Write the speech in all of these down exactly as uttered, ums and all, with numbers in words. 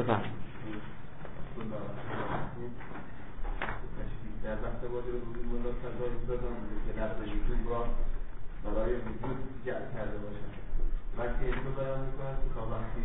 بفرم در وقت واجب وجود مضاف تضاد دادم که لفظ وجود را برای وجود جعل کرده باشد. وقتی این رو بیان میکنم که تا وقتی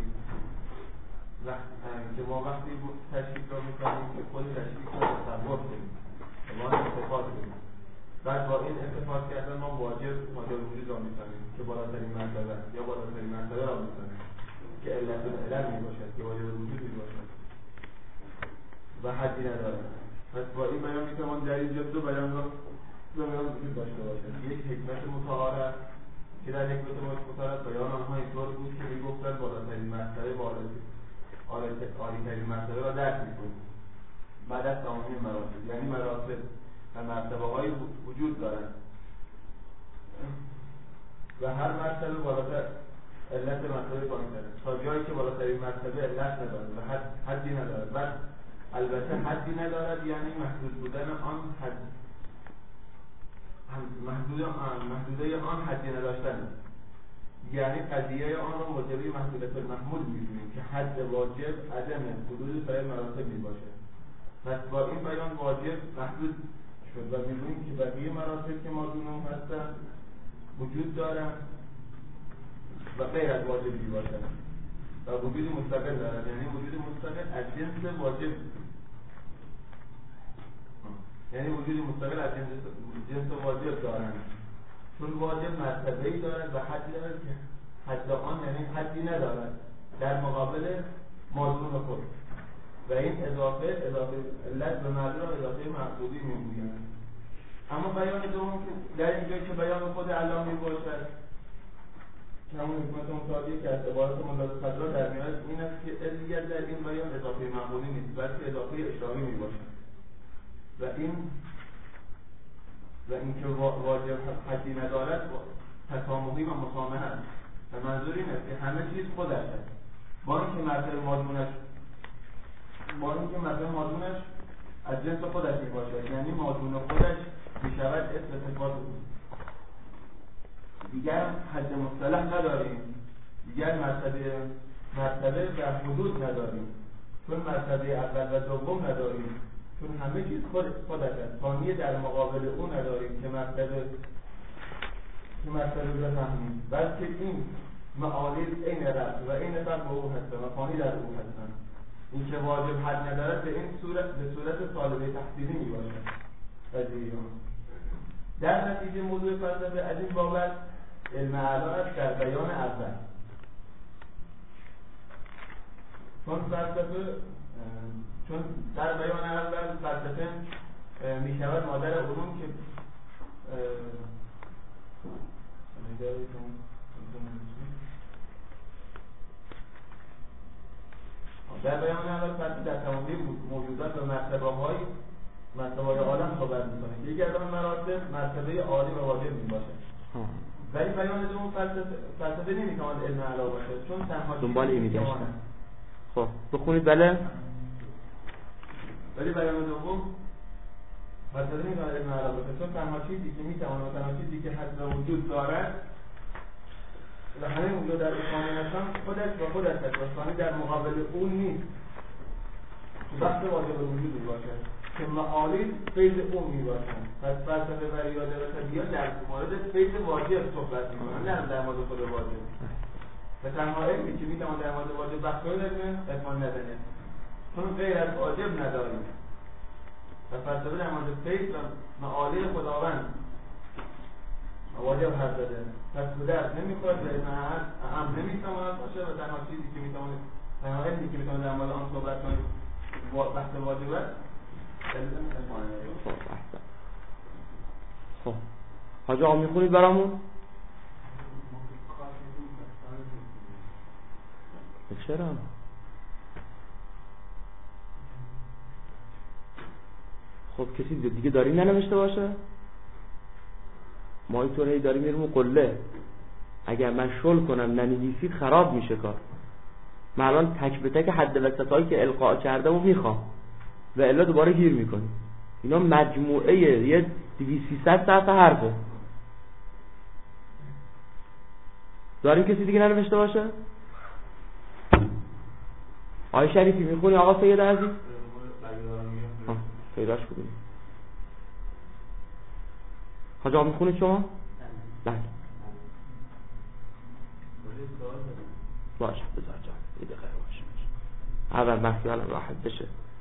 که ما وقتی تشکیل را میکنیم که خود تشکیل را تصور کنیم ما استفاد کنیم، بعد با این استفاد کردن ما واجب واجب وجود را میکنیم که بالاترین مرتبه یا بالاترین مرتبه را میکنیم که علت العلم میباشد که واجب وجود میباشد و حدی ندارد. پس با این بیان میتوان در اینجا دو بیان را دو بیان وجود داشته باشد. یک حکمت متعارف که در حکمت متعارف بیان آنها اینطور بود که میگفتند بالاترین مرتبه عالی‌ترین مرتبه را درک میکنیم بعد از تمامی مراتب، یعنی مراتب و مرتبه های وجود دارند و هر مرتبه بالاتر علت مرتبه پایین‌تر تا جایی که بالاترین مرتبه علت ندارد و حد حدی ندارد. بعد البته حدی ندارد یعنی محدود بودن آن حد محدود آن محدوده آن حدی نداشتن، یعنی قضیه آن را موجبی محدودیت المحمول می‌دونیم که حد واجب عدم حدود سایر مراتب میباشد. پس با این بیان واجب محدود شد و می‌بینیم که بقیه مراتب که مادون هستند وجود دارند و غیر از واجب میباشد و وجود مستقل دارد، یعنی وجود مستقل از جنس واجب، یعنی وجود مستقل از جنس جنس واجب دارند، چون واجب مرتبه‌ای دارد و حدی دارد که حد آن یعنی حدی ندارد در مقابل مادون خود و این اضافه اضافه علت به معلول اضافه محدودی میگویند. اما بیان دوم که در اینجا که بیان خود علام میباشد که همون حکمت متعالی که از عبارت ملاحظه صدرا در میاد این است که علیت در این بیان اضافه معمولی نیست بلکه اضافه اشراقی میباشد و این و اینکه واجب حدی ندارد تسامحی و مسامحه است و منظور این است که همه چیز خودش است با اینکه مرتبه مادونش با اینکه مرتبه مادونش از جنس خودش میباشد، یعنی مادون خودش میشود اسم صفات بود. دیگر حد مصطلح نداریم، دیگر مرتبه مرتبه و حدود نداریم، چون مرتبه اول و دوم نداریم، چون همه چیز خود خودش است. ثانیه در مقابل او نداریم که مرتبه که مرتبه بفهمیم، بلکه این معالیل عین رفت و عین فرق به او هستند و ثانی در او هستند. این که واجب حد ندارد به این صورت به صورت طالبه تحصیلی میباشد. قضیه در نتیجه موضوع فلسفه از این بابت علم اعلی است در بیان اول، چون فلسفه چون در بیان اول فلسفه می شود مادر علوم که در بیان اول فلسفه در تمامی موجودات و مرتبه های مرتبه های عالم صحبت میکنه که یکی از آن مراتب مرتبه عالی و واجب می باشد. ولی بیان دوم فلسفه فلسفه نمیتواند علم اعلی باشد چون تنها دنبال این میگه. خب بخونید. بله ولی بیان دوم فلسفه نمیتواند علم اعلی باشد چون تنها چیزی که میتواند تنها چیزی که حد وجود دارد و همه موجود در افهام نشان خودش و خودش است و ثانی در مقابل اون نیست که وقت واجب وجود میباشد که معالیل فیض اون میباشند. پس فلسفه و ریاضه و طبیعت در مورد فیض واجب صحبت میکنند نه در مورد خود واجب و تنها علمی که میتواند در مورد واجب بحث کنه افهام نداره چون غیر از واجب نداریم و فلسفه در مورد فیض و معالیل خداوند واجب حرف زده. پس به درد نمیخواد و علم اهم نمیتواند باشه و تنها چیزی که میتواند تنها علمی که میتواند در مورد آن صحبت کنه بحث واجب است. خب احسن. خب حاج آقا میخونید برامون؟ چرا؟ خب کسی دیگه داریم ننوشته باشه؟ ما اینطور هی داریم میریم و قله اگر من شل کنم ننویسید خراب میشه کار. من الان تک به تک حد وسطایی که القا کرده و میخوام و الا دوباره گیر میکنیم. اینا مجموعه یه دویست سیصد صفحه حرفه. داریم کسی دیگه ننوشته باشه؟ آقای شریفی میخونی آقا سید عزیز؟ پیداش کنیم. حاج آقا میخونید شما؟ بله. باشه بذار جان ایده خیر باشه. اول مخی الان راحت بشه.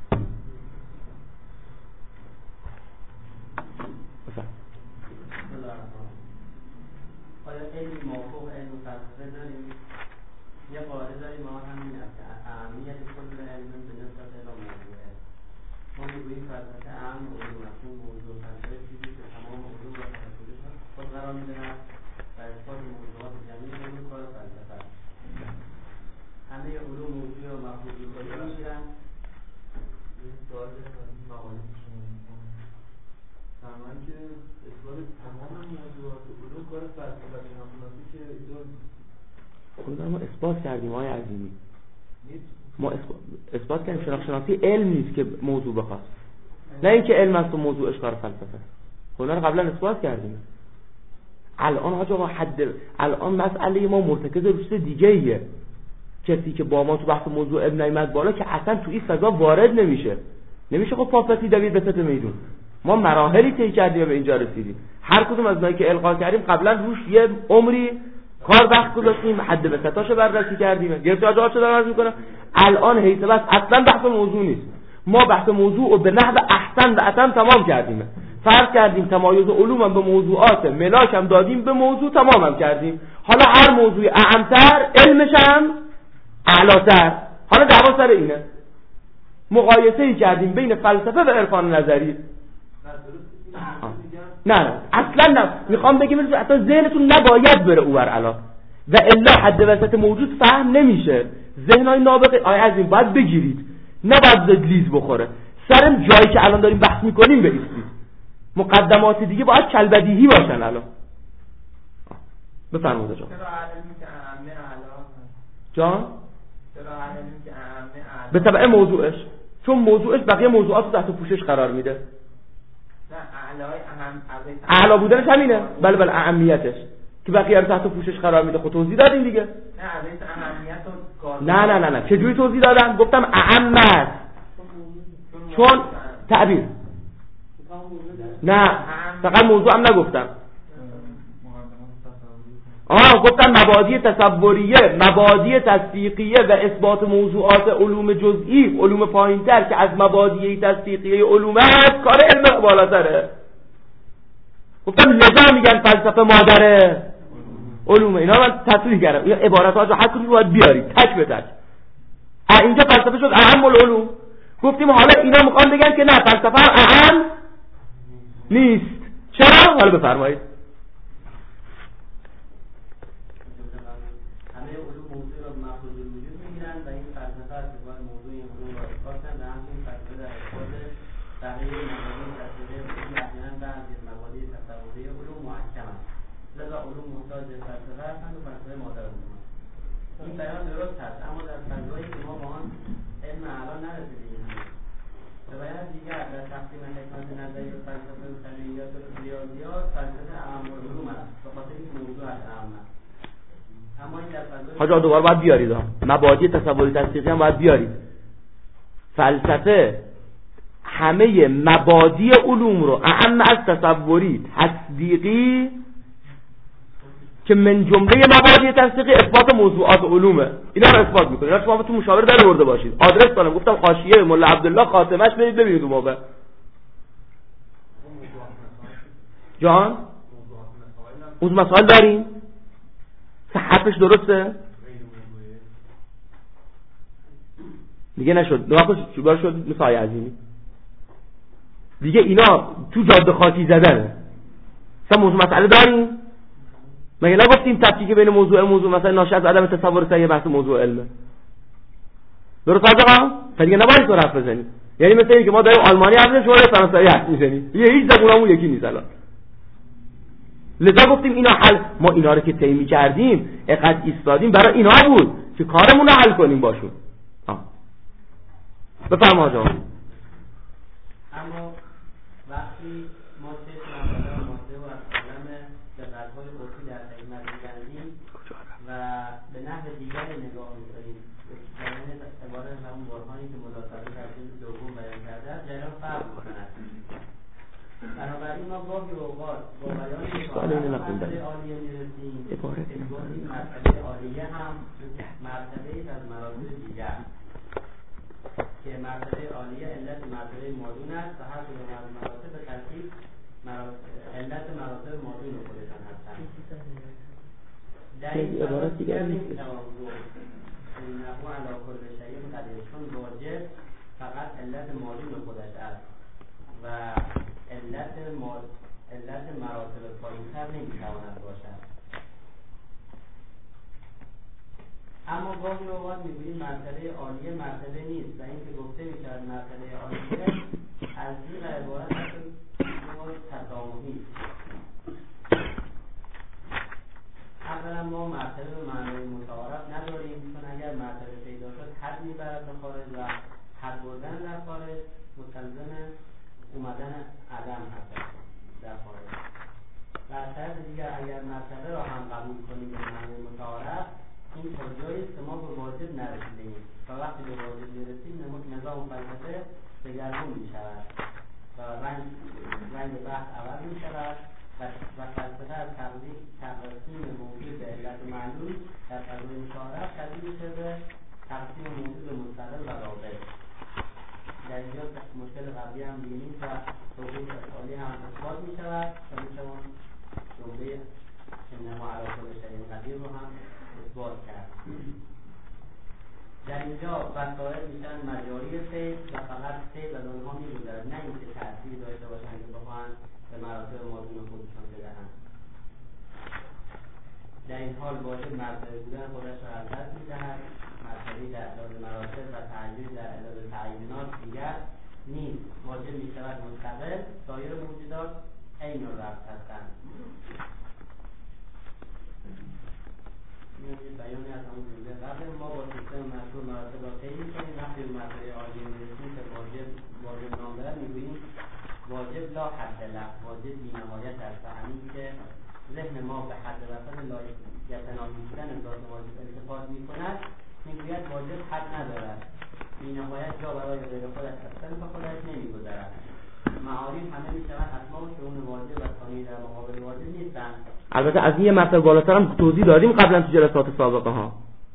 بفرم. آیا علم موقوف علم فلسفه داریم؟ یه قاعده داریم ما همین است که اهمیت کل علم به نسبت الی موضوعه. ما میگوییم فلسفه اهم علوم است. اون موضوع فلسفه چیزی که تمام علوم را تحت خود قرار می‌دهد و اثبات موضوعات جمعی علوم کار فلسفه است. همه علوم موضوع و مفهوم رو می‌گیرند. این سوال مقاله شما می‌کنه. فرمایید که اثبات تمام موضوعات علوم کار فلسفه است. هموناست که خود ما اثبات کردیم آقای عظیمی. ما اثبات, اثبات کردیم شناخت شناسی علم نیست که موضوع بخواست. نه اینکه علم است و موضوعش کار فلسفه است. اونا رو قبلا اثبات کردیم. الان حاج آقا حد الان مسئله ما مرتکز روش دیگه ایه. کسی که با ما تو بحث موضوع ابن نیمت بالا که اصلا تو این فضا وارد نمیشه. نمیشه خب پاپتی دوید به سطح میدون. ما مراحلی طی کردیم به اینجا رسیدیم. هر کدوم از اونایی که القا کردیم قبلا روش یه عمری کار وقت گذاشتیم، حد به ستاشو بررسی کردیم. گرفته آجا چه دارم میکنم؟ الان حیث بس اصلا بحث موضوع نیست. ما بحث موضوع رو به نحو احسن و اتم تمام کردیم. فرض کردیم تمایز علوم هم به موضوعات، ملاک هم دادیم به موضوع، تمام هم کردیم. حالا هر موضوعی اعمتر علمش هم اعلاتر. حالا دعوا سر اینه. مقایسه‌ای کردیم بین فلسفه و عرفان نظری. نه نه اصلا نه. میخوام بگم اصلا ذهنتون نباید بره اوور الان و الا حد وسط موجود فهم نمیشه. ذهنای نابغه آیه عظیم باید بگیرید، نباید لیز بخوره. سر جایی که الان داریم بحث میکنیم بایستید. مقدمات دیگه باید کلبدیهی باشن. الان بفرمایید جان. جان به تبع موضوعش، چون موضوعش بقیه موضوعات رو تحت پوشش قرار میده. اعلا بودنش همینه. بله بله اهمیتش که بقیه رو تحت پوشش قرار میده. خود توضیح دادیم دیگه. نه اهمیت نه نه نه نه چه جوری توضیح دادم؟ گفتم اهمیت چون تعبیر. نه فقط موضوع هم نگفتم. آه گفتم مبادی تصوریه، مبادی تصدیقیه و اثبات موضوعات علوم جزئی، علوم پایین‌تر که از مبادی تصدیقیه علوم هست، کار علم بالاتره. گفتم لذا میگن فلسفه مادره علوم. اینا من تصریح کردم. این عبارات ها هر کدوم رو باید بیارید تک به تک. اینجا فلسفه شد اهم العلوم. گفتیم حالا اینا میخوان بگن که نه فلسفه هم اهم نیست. چرا؟ حالا بفرمایید. همه علوم موضوع را مفروض الوجود میگیرند و این فلسفه است که باید موضوع این علوم را اثبات کنند و همچنین فلسفه در اثبات بقیه مبادی تصویری علوم احیانا بعضی از مبادی تصوری علوم محکم است. لذا علوم محتاج فلسفه هستند و فلسفه مادر علوم است. این بیان درست هست، اما در فضایی که ما با آن علم الان نرسیدیم. به بیان دیگر در تقسیم حکمت نظری و فلسفه و طبیعیات و ریاضیات فلسفه اهم العلوم است به خاطر این موضوع اهم است. اما این در فضای حاجا دوباره باید بیارید ها. مبادی تصوری تصدیقی هم باید بیارید. فلسفه همه مبادی علوم رو اهم از تصوری تصدیقی که من جمله مبادی تصدیقی اثبات موضوعات علومه، اینا رو اثبات میکنه. اینا شما تو مشاوره در برده باشید. آدرس دادم گفتم حاشیه مولا عبدالله خاتمش برید ببینید اون موقع. جان اون مسائل داریم صحتش درسته دیگه نشد. نواقش چوبار شد مثل آیه عظیمی دیگه. اینا تو جاده خاکی زدنه. مثلا موضوع مسئله داریم؟ مگه نگفتیم تفکیک بین موضوع موضوع مثلا ناشی از عدم تصور صحیح بحث موضوع علمه. درست آقا؟ دیگه نباید تو حرف بزنی. یعنی مثلا اینکه ما داریم آلمانی حرف میزنیم شما فرانسوی حرف میزنیم. یه هیچ زبونمون یکی نیست الان. لذا گفتیم اینا حل، ما اینا رو که طی می‌کردیم اقد ایستادیم برای اینا بود که کارمون رو حل کنیم باشون. ها بفرما آقا. اما وقتی ما چه مقدار ماده و از کلام به قلب‌های قطعی در حکمت می‌گردیم و به نحو دیگری نگاه می‌کنیم، یعنی عبارت همون گاهی اوقات با بیان سوال اینو نخوندم. مرتبه عالیه میرسیم عبارت این مرتبه عالیه هم مرتبه از مراتب دیگر که مرتبه عالیه علت مرتبه مادون است و هر کدوم از مراتب به ترتیب علت مراتب مادون رو خودشان هستند. در این عبارت دیگر نیست نحو علی کل شیء قدیر، چون واجب فقط علت مادون خودش است و علت ماد علت مراتب پایین‌تر نمی‌تواند باشد. اما گاهی اوقات می‌گوییم مرتبه عالیه مرتبه نیست و اینکه گفته می‌شود مرتبه عالیه از این عبارت است که تضامنی است. اولا ما مرتبه به معنای متعارف نداریم، چون اگر مرتبه پیدا شد حد می‌برد به خارج و حد بردن در خارج مستلزم اومدن عدم هست در خارج. و از طرف دیگر اگر مرتبه را هم قبول کنیم به معنای متعارف، این تا جایی است که ما به واجب نرسیدیم و وقتی به واجب میرسیم نظام فلسفه دگرگون می‌شود و رنگ رنگ بحث عوض می‌شود و فلسفه از تقسیم موجود به علت معلول در فضای متعارف تبدیل میشه به تقسیم موجود به مستقل و رابط. در اینجا مشکل قبلی هم بینیم و توضیح افعالی هم اثبات می‌شود و می‌توان جمله انما علی کل شیء قدیر رو هم اثبات کرد. در اینجا وسائل میشن مجاری سید و فقط سید از آنها می‌گذرد، نه اینکه تأثیر داشته باشند که بخواهند به مراتب مادون خودشان بدهند. در این حال واجب مرتبه بودن خودش را از دست می‌دهد، مرتبه در اعداد مراتب و تعیین در اعداد تعیینات دیگر نیست، واجب می‌شود مستقل، سایر موجودات عین الربط هستند. این بیانی از همون جمله قبل ما با سیستم مشهور مراتب را طی می‌کنیم، وقتی به مرتبه عالیه می‌رسیم که واجب واجب نام دارد می‌گوییم واجب لا حد له، واجب بی‌نهایت است و همین که ذهن ما به حد وسط لایتناهی بودن ذات واجب التفات می‌کند می‌گوید واجب حد ندارد، بی‌نهایت جا برای غیر خودش اصلا به خودش نمی‌گذرد. معارف همه می‌شوند اسماء و شؤون واجب و ثانی در مقابل واجب نیستند. البته از این مرتبه بالاتر هم توضیح دادیم قبلا تو جلسات سابقه ها،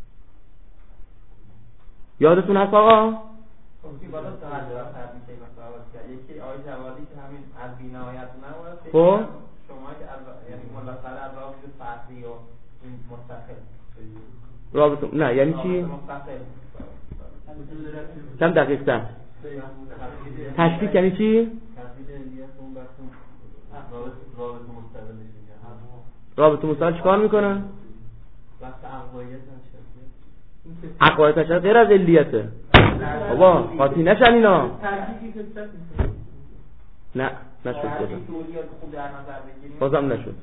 یادتون هست آقا؟ خب بالا ساعت را فرض میشه مثلا یکی آیه جوادی که همین از بی‌نهایت نمونه، خب شما که یعنی ملاصل از رابطه فردی و این مستقل رابطه نه یعنی چی؟ کم دقیق تر تشکیک یعنی چی؟ رابطه مستقل چیکار میکنه؟ عقاید تشکیک غیر از علیته بابا قاطی نشن اینا. نه نشد بازم نشد.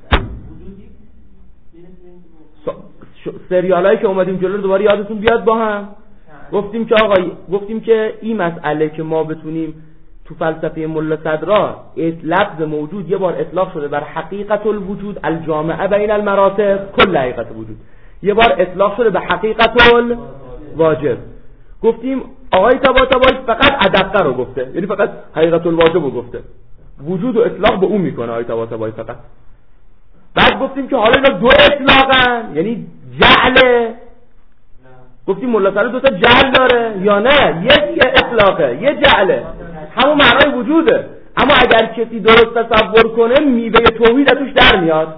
سریال هایی که اومدیم جلو دوباره یادتون بیاد با هم گفتیم که آقا گفتیم که این مسئله که ما بتونیم تو فلسفه ملا صدرا لفظ موجود یه بار اطلاق شده بر حقیقت الوجود الجامعه بین المراتب کل حقیقت وجود، یه بار اطلاق شده به حقیقت الواجب. گفتیم آقای طباطبایی فقط ادقه رو گفته، یعنی فقط حقیقت الواجب رو گفته، وجود و اطلاق به اون میکنه آقای طباطبایی فقط. بعد گفتیم که حالا اینا دو اطلاقن، یعنی جعله. گفتیم ملا صدر دو تا جعل داره یا نه؟ یک اطلاقه یه جعله، همون معنای وجوده. اما اگر کسی درست تصور کنه میوه توحید ازش در میاد.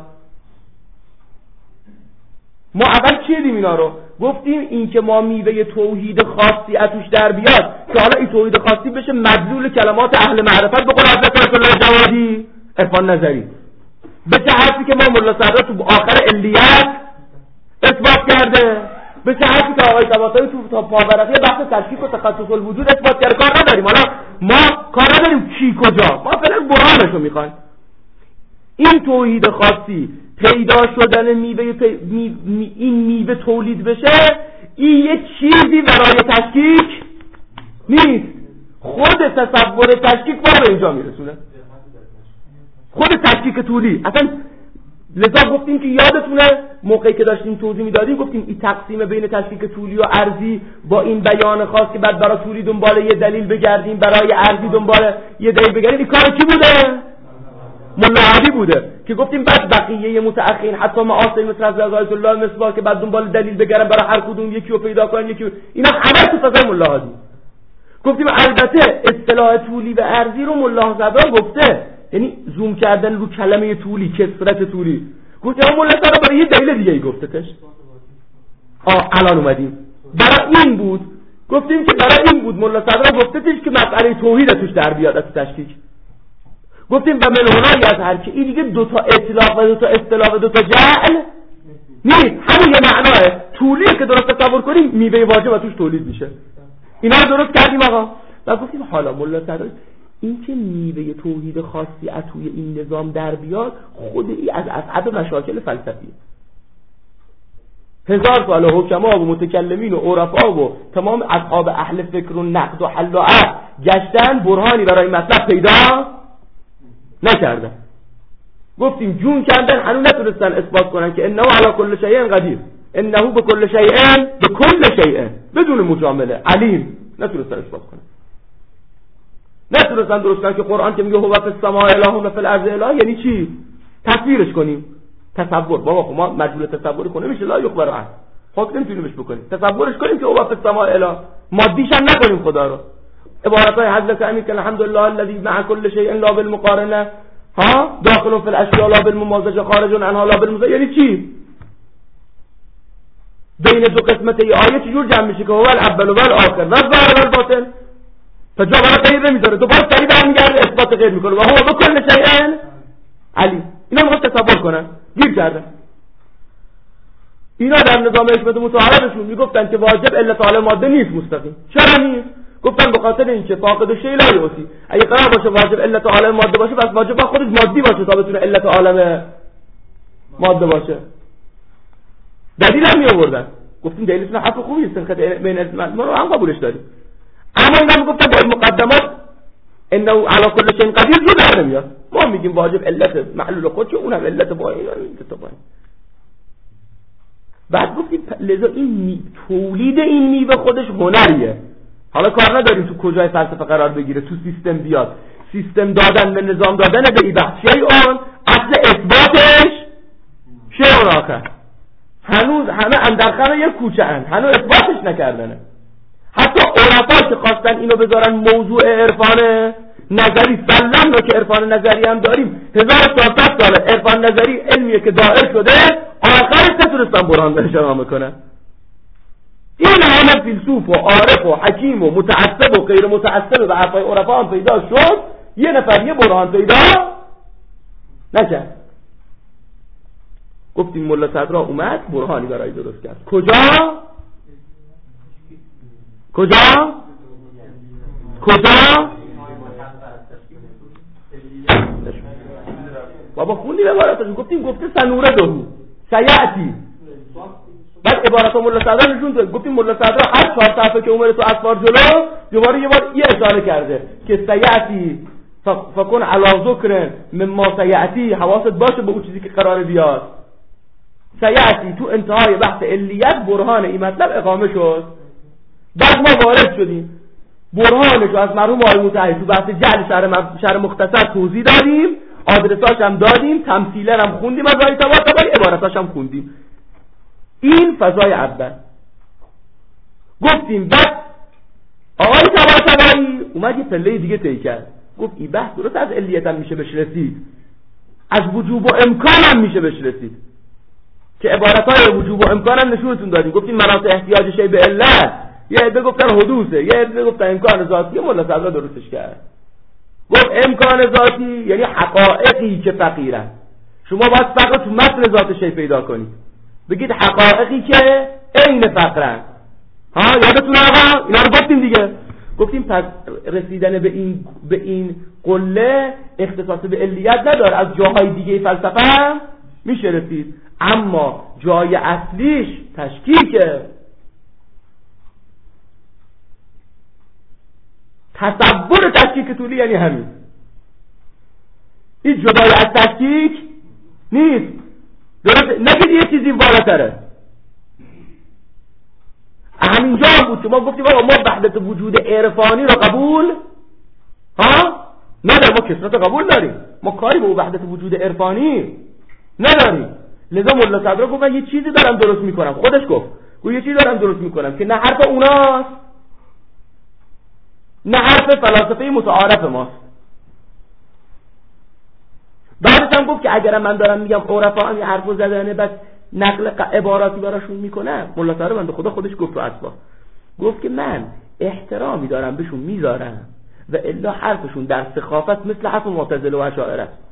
ما اول چی دیدیم اینا رو؟ گفتیم این که ما میوه توحید خاصی ازش در بیاد که حالا این توحید خاصی بشه مدلول کلمات اهل معرفت به قول حضرت آیت الله جوادی عرفان نظری، به چه حرفی که ما ملا صدر تو آخر علیت اثبات کرده، به چه حرفی که آقای طباطبایی تو تا پاورقی بحث تشکیک و تخصص الوجود اثبات کرده. کار نداریم، حالا ما کار نداریم کی کجا، ما فعلا برهانشو میخوایم. این توحید خاصی پیدا شدن میوه پی... می... می... این میوه تولید بشه، این یه چیزی برای تشکیک نیست، خود تصور تشکیک ما به اینجا میرسونه، خود تشکیک طولی اصلا. لذا گفتیم که یادتونه موقعی که داشتیم توضیح میدادیم گفتیم این تقسیم بین تشکیک طولی و عرضی با این بیان خاص که بعد برای طولی دنبال یه دلیل بگردیم، برای عرضی دنبال یه دلیل بگردیم، این کار کی بوده؟ ملا علی بوده که گفتیم بعد بقیه متأخرین حتی معاصرین مثل حضرت آیت الله مصباح که بعد دنبال دلیل بگردن برای هر کدوم یکی رو پیدا کنن یکی رو... اینا همه تو فضای ملا علی. گفتیم البته اصطلاح طولی و عرضی رو ملا صدرا گفته، یعنی زوم کردن رو کلمه طولی، کثرت طولی. گفتیم ملا صدرا برای یه دلیل دیگه ای گفته تش. آه الان اومدیم برای این بود، گفتیم که برای این بود ملا صدرا گفته تش که مسئله توحید توش در بیاد از تشکیک. گفتیم و ملحونایی از هر که این دیگه دوتا اطلاق و دوتا اصطلاح و دوتا جعل نیست، همون یه معناه طولی که درست تصور کنیم میوه واجب و توش تولید میشه. اینا رو درست کردیم آقا. و گفتیم حالا ملا صدرا این که میوه توحید خاصی از توی این نظام در بیاد خود ای از اصعب مشاکل فلسفیه. هزار سال حکما و متکلمین و عرفا و تمام اصحاب اهل فکر و نقد و حل و عقل گشتن برهانی برای مطلب پیدا نکردن. گفتیم جون کردن هنوز نتونستن اثبات کنن که انه علی کل شیء قدیر، انه بكل شیء بكل شیء بدون مجامله علیم، نتونستن اثبات کنن. نتونستن درست کنن که قرآن که میگه هو فی السماء اله و فی الارض اله یعنی چی؟ تصویرش کنیم. تصور بابا خب ما مجبور تصور کنیم میشه لا یخبر عنه، خود نمیتونیم بهش بکنیم. تصورش کنیم که هو فی السماء اله، مادیش هم نکنیم خدا رو. عبارتای حضرت امیر که الحمدلله الذی مع كل شیء لا بالمقارنه ها داخل فی الاشیاء لا بالممازجه خارج عنها لا بالمزا، یعنی چی؟ بین دو قسمت ای آیه چجور جمع میشه که هو الاول و الاخر و الظاهر و الباطن، تا جا برای غیر نمیذاره، دوباره سریع برمیگرده اثبات غیر میکنه و هو بكل شیء علی. اینا میخواد تصور کنن، گیر کردن. اینا در نظام حکمت متعارفشون میگفتن که واجب علت عالم ماده نیست مستقیم. چرا نیست؟ گفتن به خاطر اینکه فاقد شیء لا یعطی. اگه قرار باشه واجب علت عالم ماده باشه پس واجب با خودش مادی باشه تا بتونه علت عالم ماده باشه. دلیل هم می آوردن. گفتیم دلیلتون حرف خوبی است، خاطر بین اسمت ما رو هم قبولش داریم. اما اینا میگفتن با مقدمات انه علی کل شیء قدیر رو در نمیاد. ما میگیم واجب علت معلول خودشه، اونم علت با اینا میتونه. بعد گفتیم لذا این تولید این میوه خودش هنریه. حالا کار نداریم تو کجای فلسفه قرار بگیره، تو سیستم بیاد، سیستم دادن به نظام دادن به این بحثی اون اصل اثباتش شیء آخر. هنوز همه اندرخم یک کوچه اند، هنوز اثباتش نکردنه. حتی عرفا که خواستن اینو بذارن موضوع عرفان نظری سلم رو که عرفان نظری هم داریم هزار و چهارصد ساله عرفان نظری علمیه که دائر شده، آخرش نتونستن برهان بهش ارائه کنن. این همه فیلسوف و عارف و حکیم و متعصب و غیر متعصب و حرفای عرفا هم پیدا شد، یه نفر یه برهان پیدا نکرد. گفتیم ملا صدرا اومد برهانی برای درست کرد. کجا؟ کجا؟ کجا؟ بابا خوندیم عبارتاشون، گفتیم گفته سنوره دهو سیعتی. بعد عبارت ملا صدرا نشون داد، گفتیم ملا صدرا هر چهار صفحه که اومده تو اسفار جلو دوباره یه بار یه اشاره کرده که سیعتی فکن علی ذکر مما سیعتی، حواست باشه به اون چیزی که قراره بیاد. سیعتی تو انتهای بحث علیت برهان این مطلب اقامه شد. بعد ما وارد شدیم برهانشو از مرحوم آقای متحری تو بحث جعل شرح شرح مختصر توضیح دادیم، آدرساش هم دادیم، تمثیلا هم خوندیم از آقای طباطبایی، عبارتاش هم خوندیم. این فضای اول. گفتیم بعد آقای طباطبایی اومد یه پله دیگه طی کرد، گفت این بحث درست از علیت هم میشه بهش رسید، از وجوب و امکان هم میشه بهش رسید که عبارتهای وجوب و امکان هم نشونتون دادیم. گفتیم مناط احتیاج شی به علت، یه عده گفتن حدوثه، یه عده گفتن امکان ذاتی. ملا صدرا درستش کرد، گفت امکان ذاتی یعنی حقایقی که فقیرن. شما باید فقط تو متن ذات شی پیدا کنید، بگید حقایقی که عین فقرن. ها یادتونه آقا اینا رو گفتیم دیگه. گفتیم پس رسیدن به این به این قله اختصاص به علیت نداره، از جاهای دیگه فلسفه هم میشه رسید، اما جای اصلیش تشکیکه. تصور تشکیک طولی یعنی همین، این جدای از تشکیک نیست. درست نگید یه چیزی بالاتره. همینجا بود که ما گفتیم آقا ما وحدت وجود عرفانی رو قبول ها نه ما کثرت قبول داریم، ما کاری به وحدت وجود عرفانی نداریم. لذا ملا صدرا گفت من یه چیزی دارم درست میکنم، خودش گفت گفت یه چیزی دارم درست میکنم که نه حرف اوناست نه حرف فلاسفه متعارف ماست. بعدش هم گفت که اگر من دارم میگم عرفا هم یه حرفو زدنه بعد نقل عباراتی براشون میکنم، ملا صدرا بنده خدا خودش گفت تو اسباب، گفت که من احترامی دارم بهشون میذارم و الا حرفشون در سخافت مثل حرف معتزله و اشاعره است،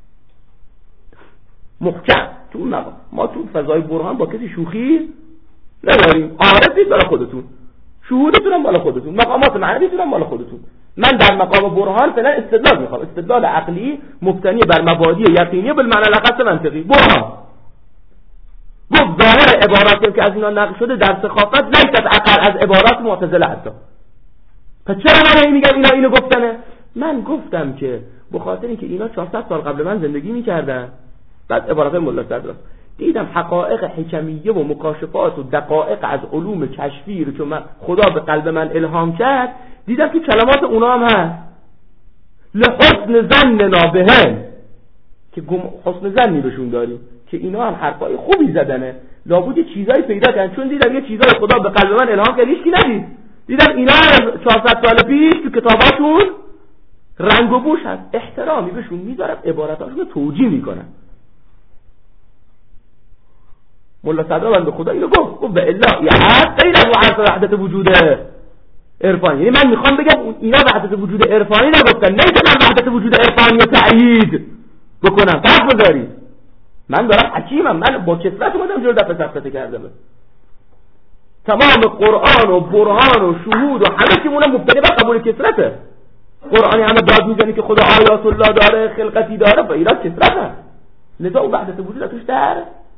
محکم تو اون مقام. ما تو فضای برهان با کسی شوخی نداریم، عارفید برای خودتون، شهودتون هم بالا خودتون، مقامات معنویتون هم بالا خودتون. من در مقام برهان فعلا استدلال میخوام، استدلال عقلی مبتنی بر مبادی یقینی بالمعنی الاخص منطقی. برهان گفت ظاهر عباراتی که از اینا نقل شده در سخافت لیست اقل از عبارات معتزله حتی. پس چرا من میگم اینا اینو گفتنه؟ من گفتم که به خاطر اینکه اینا چهارصد سال قبل من زندگی میکردن، بعد عبارات ملا صدرا دیدم حقایق حکمیه و مکاشفات و دقایق از علوم کشفی رو که من خدا به قلب من الهام کرد، دیدم که کلمات اونا هم هست. لحسن ظننا بهم، که حسن ظنی بهشون داریم که اینا هم حرفای خوبی زدنه، لابد چیزایی پیدا کردن، چون دیدم یه چیزای خدا به قلب من الهام کرد هیچ کی ندید. دیدم اینا چهارصد سال پیش تو کتاباشون رنگ و بوش هست، احترامی بهشون میذارم، عباراتاشون رو توجیه میکنم. ملا صدرا بنده خدا اینو گفت گفت به الا یه حد غیر از حرف وحدت وجود عرفانی. یعنی من میخوام بگم اینا وحدت وجود عرفانی نگفتن، نمیتونم وحدت وجود عرفانی رو تأیید بکنم. فرق بذارید، من دارم حکیمم، من با کثرت اومدم جلو دفع سفته کردم. تمام قرآن و برهان و شهود و همه چی مونم مبتنی بر قبول کثرته. قرآنی همه داد میزنی که خدا آیات الله داره، خلقتی داره، و اینا کثرته، لذا اون وحدت وجود توش در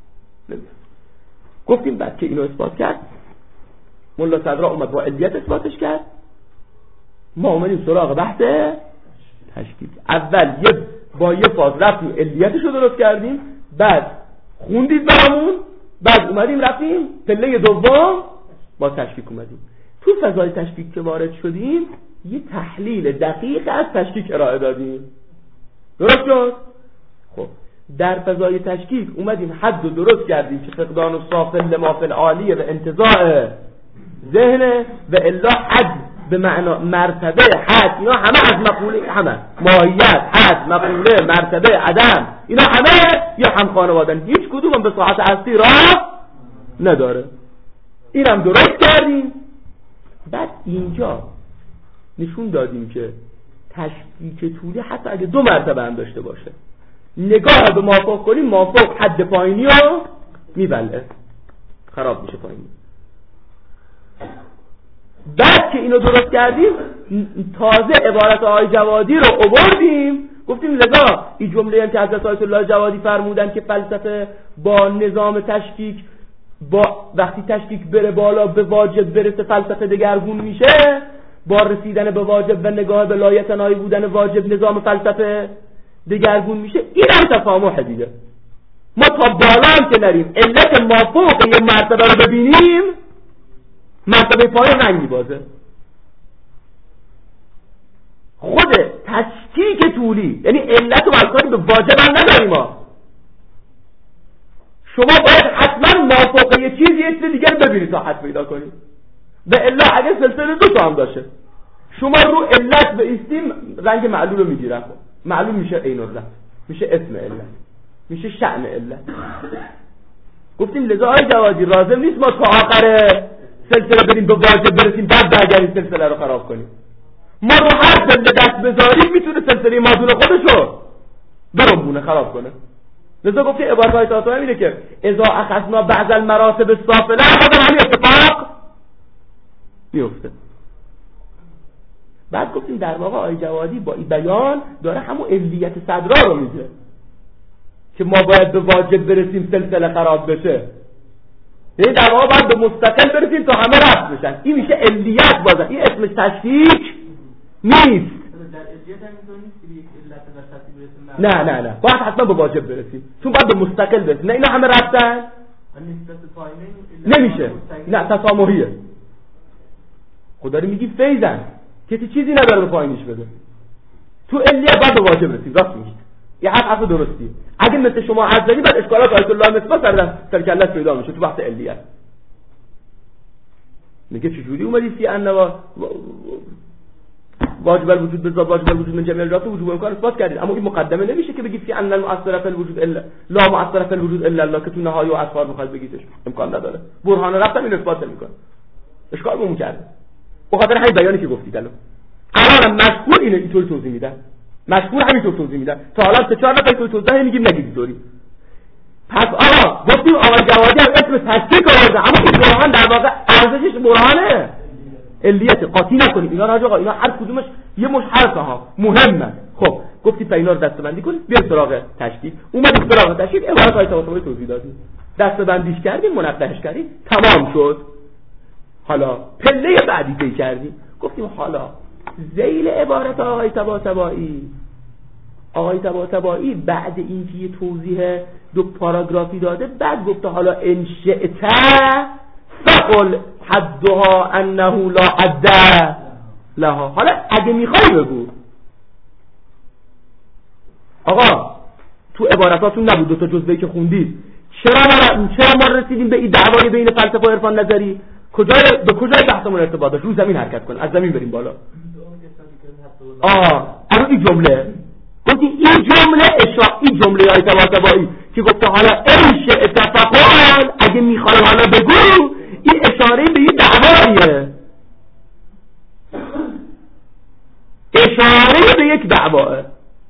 گفتیم. بعد که اینو اثبات کرد ملا صدرا اومد با علیت اثباتش کرد، ما اومدیم سراغ بحث تشکیک. اول یه با یه فاز رفتیم علیتش رو درست کردیم، بعد خوندید برامون، بعد اومدیم رفتیم پله دوم با تشکیک اومدیم. تو فضای تشکیک که وارد شدیم یه تحلیل دقیق از تشکیک ارائه دادیم، درست شد؟ خب در فضای تشکیک اومدیم حد رو درست کردیم که فقدان و صافل لمافل عالیه و انتزاع ذهنه، و الا حد به معنا مرتبه حد، اینا همه از مقوله، همه ماهیت، حد، مقوله، مرتبه، عدم، اینا همه یا هم خانوادن، هیچ کدوم هم به صحت هستی راه نداره. اینم درست کردیم. بعد اینجا نشون دادیم که تشکیک طولی حتی اگه دو مرتبه هم داشته باشه، نگاه به مافوق کنیم، مافوق حد پایینی رو میبله، خراب میشه پایینی. بعد که اینو درست کردیم تازه عبارت آقای جوادی رو آوردیم، گفتیم لذا این جمله هم که حضرت آیت الله جوادی فرمودن که فلسفه با نظام تشکیک، با وقتی تشکیک بره بالا به واجب برسه فلسفه دگرگون میشه، با رسیدن به واجب و نگاه به لایتنایی بودن واجب نظام فلسفه دگرگون میشه. این هم تفاهمه دیگه. ما تا بالا هم که نریم علت ما فوق یه مرتبه رو ببینیم، مرتبه پایین رنگ میبازه. خود تشکیک طولی یعنی علت رو باید کنیم، به واجب هم نداریم ما. شما باید حتما مافوق یه چیز یه چیز دیگر ببینید تا حد پیدا کنید. به الا اگه سلسله دو تا هم داشته، شما رو علت به ایستیم رنگ معلول رو میگیرن، معلوم میشه عین علت، میشه اسم علت، میشه شأن علت. گفتیم لذا آقای جوادی لازم نیست ما تا آخر سلسله بریم به واجب برسیم بعد برگردیم سلسله رو خراب کنیم. ما رو هر سلسله دست بذاریم میتونه سلسله مادون خودشو برمونه خراب کنه. لذا گفتیم عبارت های تاتا میده که اذا اخذنا بعض المراتب السافله هذا همین اتفاق میفته. بعد گفتیم در واقع آقای جوادی با این بیان داره همون علیت صدرا رو میگه که ما باید به واجب برسیم سلسله خراب بشه، یعنی در واقع باید به مستقل برسیم تا همه رفت بشن. این میشه علیت. بازم این اسمش تشکیک نیست. نه نه نه باید حتما به واجب برسیم، چون باید به مستقل برسیم. نه اینا همه رفتن نمیشه، نه تسامحیه. خدا رو میگی فیضن، کسی چیزی نداره به پایینش بده. تو علیه بعد به واجب رسید. راست میگید، یه حرف حرف درستی. اگه مثل شما حرف زدی بعد اشکالات آیت الله مصباح سر سر کلت پیدا میشه تو وقت علیه. میگه چجوری اومدی فی انوا واجب الوجود بذات واجب الوجود من جميع الذات وجوب امکان اثبات کردید، اما این مقدمه نمیشه که بگی فی ان المؤثر فی الوجود الا لا مؤثر فی الوجود الا الله که تو نهایی و اصحار میخواد بگیدش، امکان نداره. برهان رفتم این اثبات نمیکنه، اشکال مون کرده. به خاطر همین بیانی که گفتید الان الان مشکور اینو اینطوری توضیح میدن، مشکور همینطور توضیح میدن. تا حالا سه چهار نفر توضیح میگیم نگید اینطوری. پس آقا گفتیم آقای جوادی هم اسم تصدیق آورده، اما این برهان در واقع ارزشش برهانه علیت قاطی نکنید. اینا راجع آقا اینا هر کدومش یه مش حرفه ها مهمه. خب گفتی تا اینا رو دسته‌بندی کنید، بیایم سراغ تشکیل. اومدیم سراغ تشکیل، عبارت های توضیح توضیح دادیم، دسته‌بندیش کردیم، منبهش کردیم، تمام شد. حالا پله بعدی طی کردیم، گفتیم حالا ذیل عبارت آقای طباطبایی آقای طباطبایی بعد اینکه یه توضیح دو پاراگرافی داده، بعد گفته حالا ان شئت فقل حدها انه لا حد لها. حالا اگه میخوای بگو آقا تو عباراتاتون نبود دو تا جزوه‌ای که خوندید، چرا ما چرا ما رسیدیم به این دعوای بین فلسفه و عرفان نظری؟ کجای به کجای بحثمون ارتباط داشت؟ رو زمین حرکت کن، از زمین بریم بالا. آه الان این جمله گفتی این جمله اشاره این جمله های طباطبایی که گفته حالا این شئت فقل اگه میخوای حالا بگو، این اشاره به این دعوایه، اشاره به یک دعواه.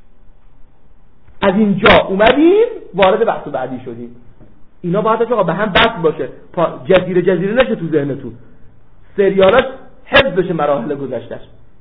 از اینجا اومدیم وارد بحث بعدی شدیم. اینا باید آقا به هم بحث باشه، جزیره جزیره نشه تو ذهنتون، سریالاش حفظ بشه مراحل گذشتهش.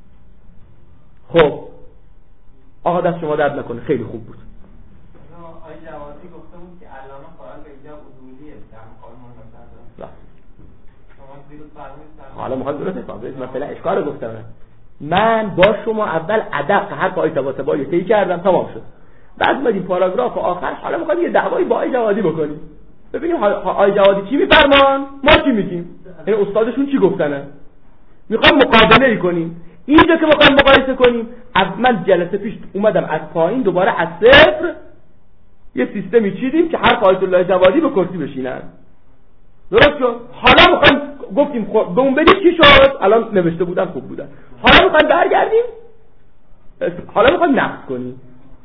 خب آقا دست شما درد نکنه، خیلی خوب بود. آقای جوادی گفته بود که علامه قائل به ایجاب اصولیه در مقام مناسب. شما دیروز فرمودید حالا میخواد درست حساب مثلا اشکال گفتم من با شما اول ادق هر پای طباطبایی طی کردم، تمام شد. بعد اومدیم پاراگراف آخر حالا میخوایم یه دعوایی با آقای جوادی بکنیم، ببینیم آقای جوادی چی میفرمان، ما چی میگیم، این استادشون چی گفتنه. میخوام مقابله ای کنیم. اینجا که میخوام مقایسه کنیم، از من جلسه پیش اومدم از پایین دوباره از صفر یه سیستمی چیدیم که هر آیت الله جوادی به کرسی بشینن. درست شد؟ حالا میخوایم گفتیم خب به اون بدید چی شد، الان نوشته بودن خوب بودن. حالا میخوایم برگردیم، حالا میخوایم نقد کنیم.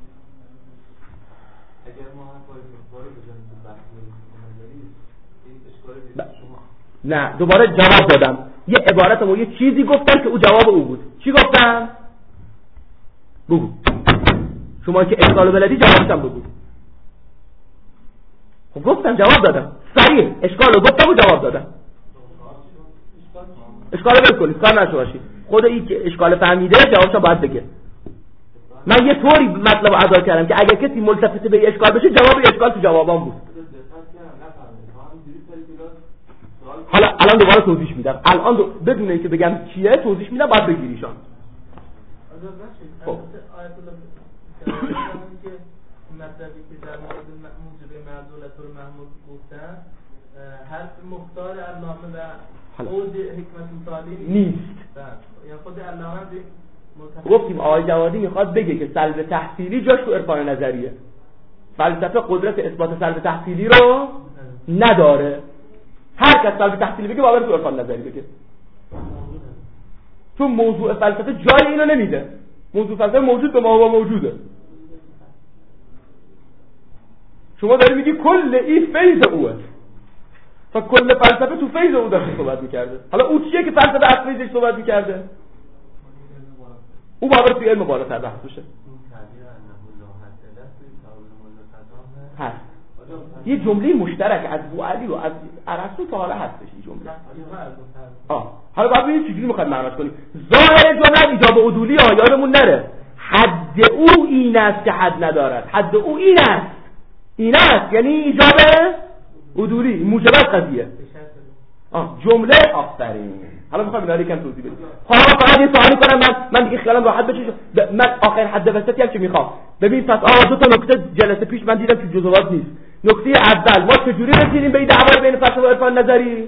نه دوباره جواب دادم، یه عبارتمو یه چیزی گفتم که او جواب او بود. چی گفتم؟ بگو شما که اشکالو بلدی جوابشم بگو. خب گفتم جواب دادم، صریح اشکالو گفتم و جواب دادم. اشکالو بل کنید کار نشو باشید، خود این که اشکال فهمیده جوابشو باید بگه. من یه طوری مطلب رو ادا کردم که اگر کسی ملتفت به اشکال بشه جواب اشکال تو جوابام بود. حالا الان دوباره توضیح میدم، الان دو... بدون اینکه بگم چیه توضیح میدم، باید بگیریشان. خب آیت الله که مطلبی که در مورد موجب معضلت المحمود گفتن حرف مختار علامه و اوج حکمت مطالعی نیست. یعنی خود علامه گفتیم آقای جوادی میخواد بگه که سلب تحصیلی جاش تو عرفان نظریه، فلسفه قدرت اثبات سلب تحصیلی رو نداره. هر کس سلب تحصیلی بگه باید تو عرفان نظری بگه، چون موضوع فلسفه جای اینو نمیده. موضوع فلسفه موجود به ما موجوده. شما داری میگی کل این فیض اوه، تا کل فلسفه تو فیض او داشته صحبت میکرده. حالا او چیه که فلسفه از فیضش صحبت میکرده؟ او باید توی علم بالاتر بحث بشه. هست یه جمله مشترک از بوعلی و از ارسطو تا حالا هستش این جمله. آه حالا باید ببینید چجوری میخوایم معناش کنیم. ظاهر جمله ایجاب عدولی ها یادمون نره، حد او این است که حد ندارد. حد او این است، این است یعنی ایجاب عدولی، موجبات قضیه. آه جمله آفرین. حالا میخوام اینا رو یکم توضیح بدم. حالا فقط یه سوالی کنم، من من دیگه خیالم راحت بشه. من آخر حد وسطی هم که میخوام ببین. پس آقا دو تا نکته جلسه پیش من دیدم که جزئیات نیست. نکته اول ما چجوری رسیدیم به این دعوا بین فلسفه و عرفان نظری؟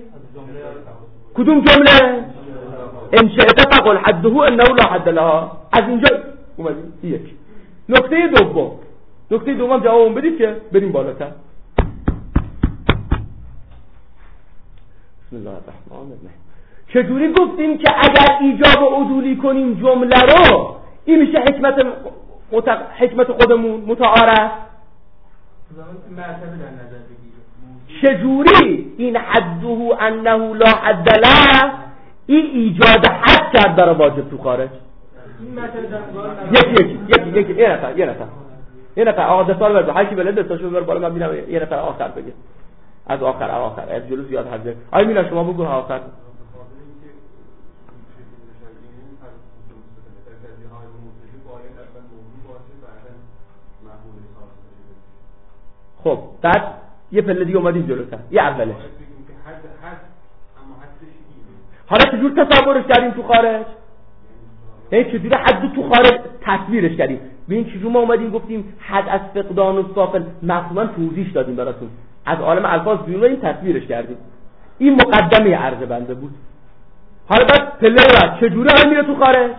کدوم جمله؟ ان شئت فقل حده انه لا حد لها. از اینجا اومدیم یک. نکته دوم نکته دوم جواب بدید که بریم بالاتر. بسم الله الرحمن الرحیم. چجوری گفتیم که اگر ایجاب و عدولی کنیم جمله رو این میشه حکمت مت... حکمت خودمون متعارف؟ مرتبه در نظر بگیریم. چجوری این حده انه لا حد له این ایجاد حد کرد برای واجب تو خارج؟ این مرتبه در یکی یکی یکی یکی یه نفر یه نفر یه نفر آقا دستار برد هر کی بلد دستاشو ببر بالا من ببینم یه نفر آخر بگه از آخر آخر از جلو زیاد حرف آی مینا شما بگو آخر. خب بعد یه پله دیگه اومدیم جلوتر یه اولش حالا چجور تصورش کردیم تو خارج؟ یعنی چجور حد تو خارج تصویرش کردیم؟ ببین چجور ما اومدیم گفتیم حد از فقدان و سافل مفهوما توضیح دادیم براتون از عالم الفاظ بیرون این تصویرش کردیم. این مقدمه عرض بنده بود. حالا بعد پله بعد چجوری هم میره تو خارج؟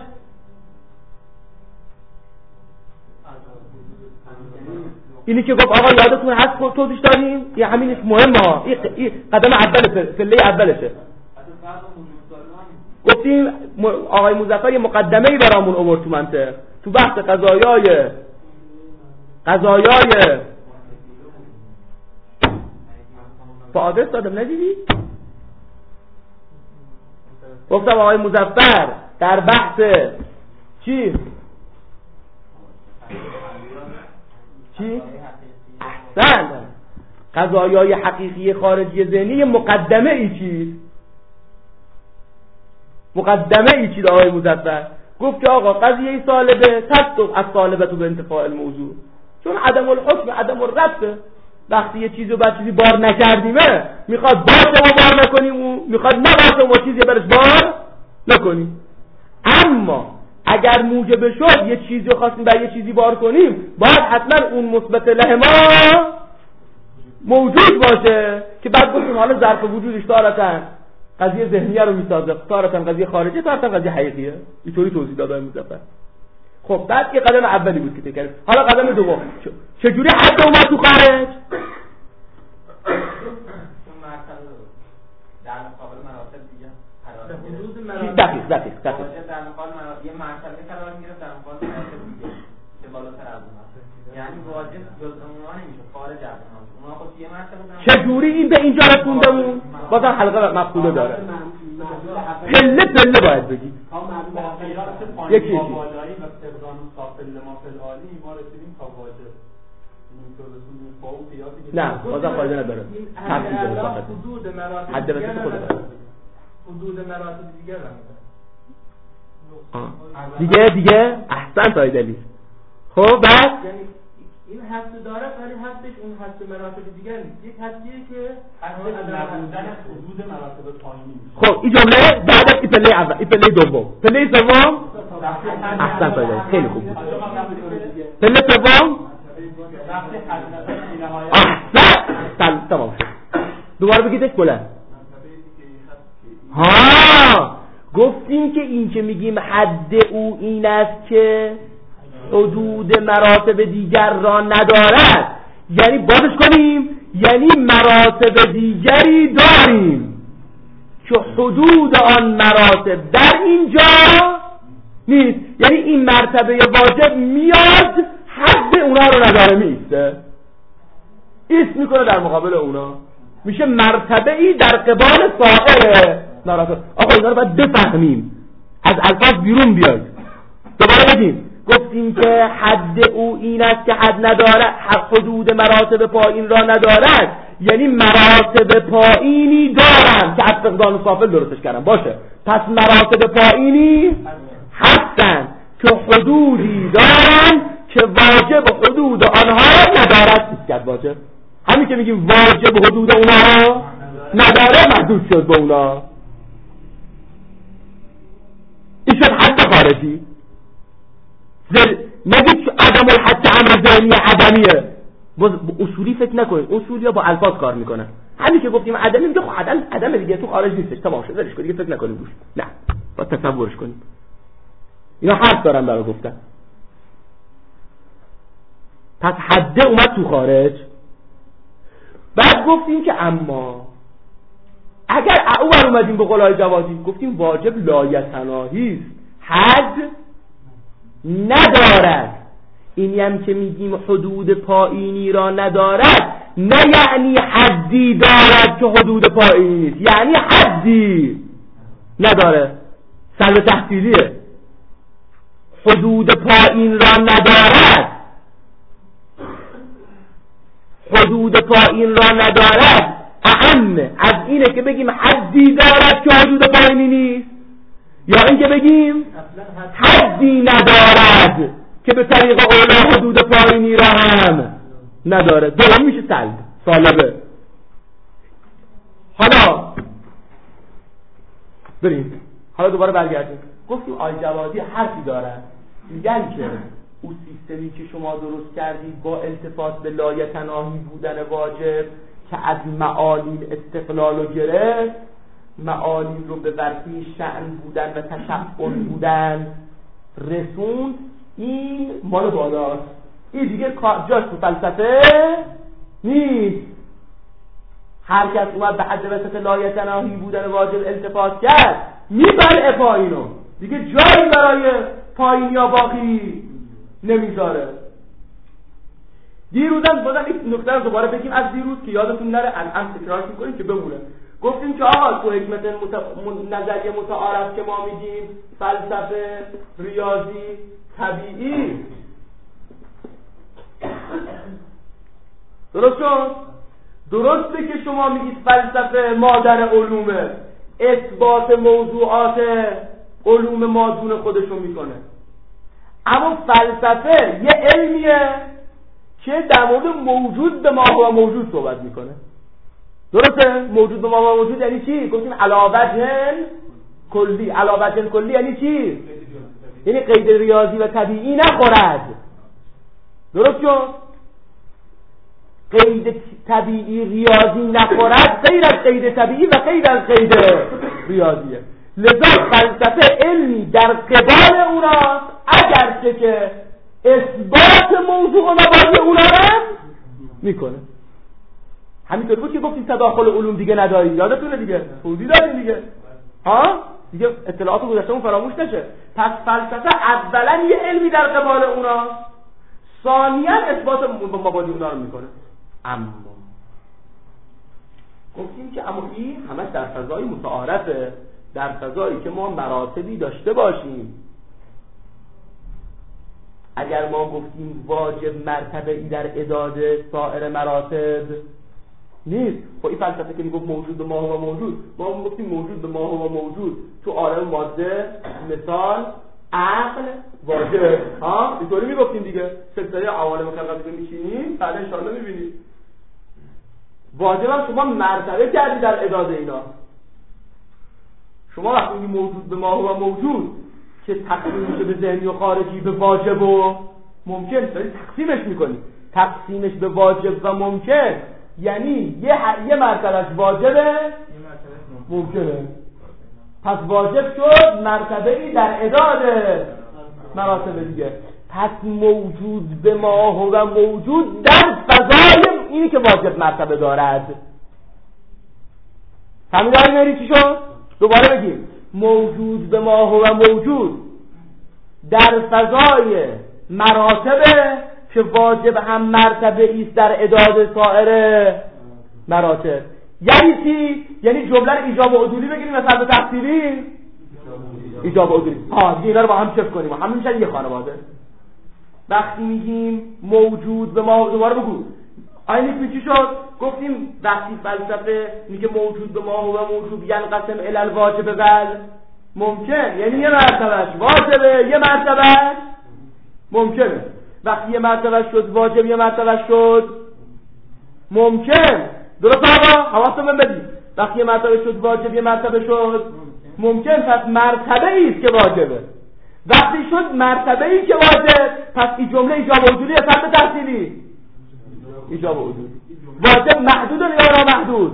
اینی که گفت آقا یادتون هست توضیح دادیم یه همینش مهمه این قدم اول پله اولشه. گفتیم آقای مظفر یه مقدمه‌ای برامون آورد تو منطق تو بحث قضایای قضایای با آدرس دادم ندیدی؟ گفتم آقای مظفر در بحث چی؟ چی؟ احسن قضایای حقیقی خارجی ذهنی مقدمه ای چی؟ مقدمه ای چی آقای مظفر؟ گفت که آقا قضیه سالبه تصدق از سالبه تو به انتفاع الموضوع چون عدم الحکم عدم الربطه وقتی یه چیزی رو بعد چیزی بار نکردیمه میخواد باشه ما بار نکنیم و میخواد نباشه ما چیزی برش بار نکنیم. اما اگر موجب شد یه چیزی رو خواستیم بر یه چیزی بار کنیم باید حتما اون مثبت له ما موجود باشه که بعد گفتیم حالا ظرف وجودش تارتن قضیه ذهنیه رو میسازه تارتن قضیه خارجی تارتن قضیه حقیقیه. اینطوری توضیح دادم مظفر. خب بعد یه قدم اولی بود که تکریم. حالا قدم دوم چجوری حد اومد تو خارج؟ در مقابل مراتب دیگه قرار گرفت. دقیق دقیق دقیق. در مقابل مراتب یه مرتبه قرار گرفت در مقابل مراتب دیگه که بالاتر از اونها یعنی واجب جز اونها نمیشه خارج از اونها اونها خود یه مرتبه چجوری این به اینجا رسوندمون؟ بازم حلقه مقصوده داره. پله پله باید بگی. یکی یکی. بالایی و فقدان و سافل ما فلعالی ما رسیدیم تا واجب. نه بازم فایده نداره. تفصیل داره فقط. حدود مراتب حد وسط خود داره. حدود مراتب دیگه هم دیگه دیگه احسن تا دلیل. خب بعد یعنی این حد داره ولی حدش اون حد مراتب دیگه نیست. یک حدیه که حد نبودن حدود مراتب پایینی میشه. خب این جمله بعد از این پله اول این پله دوم پله سوم احسن تا دلیل خیلی خوب بود. پله سوم احسن تمام شد. دوباره بگیدش بلند. ها گفتیم که این که میگیم حد او این است که حدود مراتب دیگر را ندارد یعنی بازش کنیم یعنی مراتب دیگری داریم که حدود آن مراتب در اینجا نیست یعنی این مرتبه واجب میاد حد اونا رو نداره میسته ایست میکنه در مقابل اونا میشه مرتبه ای در قبال سائر مراتب. آقا اینا رو باید بفهمیم از الفاظ بیرون بیاید. دوباره بگیم گفتیم که حد او این است که حد ندارد حدود مراتب پایین را ندارد یعنی مراتب پایینی دارن که از فقدان و سافل درستش کردن باشه پس مراتب پایینی هستن که حدودی دارن که واجب حدود آنها ندارد نیست واجب همین که میگیم واجب حدود اونها نداره محدود شد به اونا این شد حد خارجی. نگید که عدم الحد امر ذهنی عدمیه باز اصولی فکر نکنید اصولی ها با الفاظ کار میکنن همین که گفتیم عدمی میگه خب عدم عدم دیگه تو خارج نیستش تمام شد ولش کن دیگه فکر نکنید روش نه با تصورش کنید اینا حرف دارن برای گفتن پس حده اومد تو خارج. بعد گفتیم که اما اگر او بر اومدیم به قول آقای جوادی گفتیم واجب لایتناهی است، حد ندارد. اینی هم که میگیم حدود پایینی را ندارد نه یعنی حدی دارد که حدود پایینی نیست، یعنی حدی نداره، سلب تحصیلیه. حدود پایین را ندارد، حدود پایین را ندارد اهم از اینه که بگیم حدی دارد که حدود پایینی نیست، یا این که بگیم حدی ندارد که به طریق اولا حدود پایینی را هم نداره. دوم میشه سلب، سالبه. حالا بریم حالا دوباره برگردیم. گفتیم آی جوادی حرفی دارن، میگن که اون سیستمی که شما درست کردید با التفات به لایتناهی بودن واجب که از معالیل استقلال رو گرفت، معالیل رو به ورطه شأن بودن و تشفع بودن رسوند، این مال بالاست، این دیگه جاش تو فلسفه نیست. هر کس اومد به حد وسط لایتناهی بودن واجب التفات کرد میبره پایینو، دیگه جایی برای پایین یا باقی نمیذاره. دیروزم بازم این نکته رو دوباره بگیم از دیروز که یادتون نره، الان تکرار می‌کنیم که بمونه. گفتیم که آقا تو حکمت مت... نظریه متعارف که ما میگیم فلسفه، ریاضی، طبیعی، درست شد؟ درسته که شما میگید فلسفه مادر علومه، اثبات موضوعات علوم مادون خودشو میکنه، اما فلسفه یه علمیه که در مورد موجود به ماهو موجود صحبت میکنه. درسته؟ موجود به ماهو موجود یعنی چی؟ گفتیم علاوه کلی. علاوه کلی یعنی چی؟ یعنی قید ریاضی و طبیعی نخورد. درست شد؟ قید طبیعی ریاضی نخورد غیر از قید طبیعی و غیر از قید ریاضیه. لذا فلسفه علمی در قبال اونا اگرچه که اثبات موضوع و مبانی اونا هم میکنه. همینطور بود که گفتیم تداخل علوم دیگه نداری، یادتونه دیگه توضیح دادیم دیگه، ها دیگه اطلاعات گذشتهمون فراموش نشه. پس فلسفه اولا یه علمی در قبال اونا، ثانیا اثبات مبانی اونا رو میکنه. اما گفتیم که اما این همش در فضای متعارفه، در فضایی که ما مراتبی داشته باشیم. اگر ما گفتیم واجب مرتبه ای در اعداد سایر مراتب نیست، خب این فلسفه که میگفت موجود به ماهو و موجود، ما هم گفتیم موجود به ماهو و موجود تو عالم ماده، مثال، عقل، واجب، ها اینطوری میگفتیم دیگه. سلسله عوالم خلقت که میشینیم بعد ان شاء الله میبینید واجب هم شما مرتبه کردی در اعداد اینا. شما وقتی موجود به ماهو و موجود که تقسیم میشه به ذهنی و خارجی، به واجب و ممکن، داری تقسیمش میکنی. تقسیمش به واجب و ممکن یعنی یه یه مرتبهش واجبه، ممکنه. پس واجب شد مرتبه ای در اعداد مراتب دیگه. پس موجود به ماهو و موجود در فضای اینی که واجب مرتبه دارد. فهمیداری نری چی شد؟ دوباره بگیم موجود به ماهو و موجود در فضای مراتبه که واجب هم مرتبه ایست در اعداد سایر مراتب. یعنی چی؟ یعنی جمله رو ایجاب و عدولی بگیریم مثلا به تفصیلی ایجاب و عدولی. ها دیگه اینا رو با هم چک کنیم، همه میشن یه خانواده. وقتی میگیم موجود به ما، دوباره بگو آینی چی شد؟ گفتیم وقتی فلسفه میگه موجود به ما و موجود ینقسم الی الواجب ول ممکن، یعنی یه مرتبهش واجبه یه مرتبهش ممکنه. وقتی یه مرتبهش شد واجب یه مرتبهش شد ممکن. درست آقا؟ حواستون بدید. وقتی یه مرتبه شد واجب یه مرتبه شد ممکن، پس مرتبه ایست که واجبه. وقتی شد مرتبه ای که واجب، پس این جمله ایجاب وجودی یا فرد تحصیلی؟ ایجاب وجودی. واجب محدود یا نامحدود؟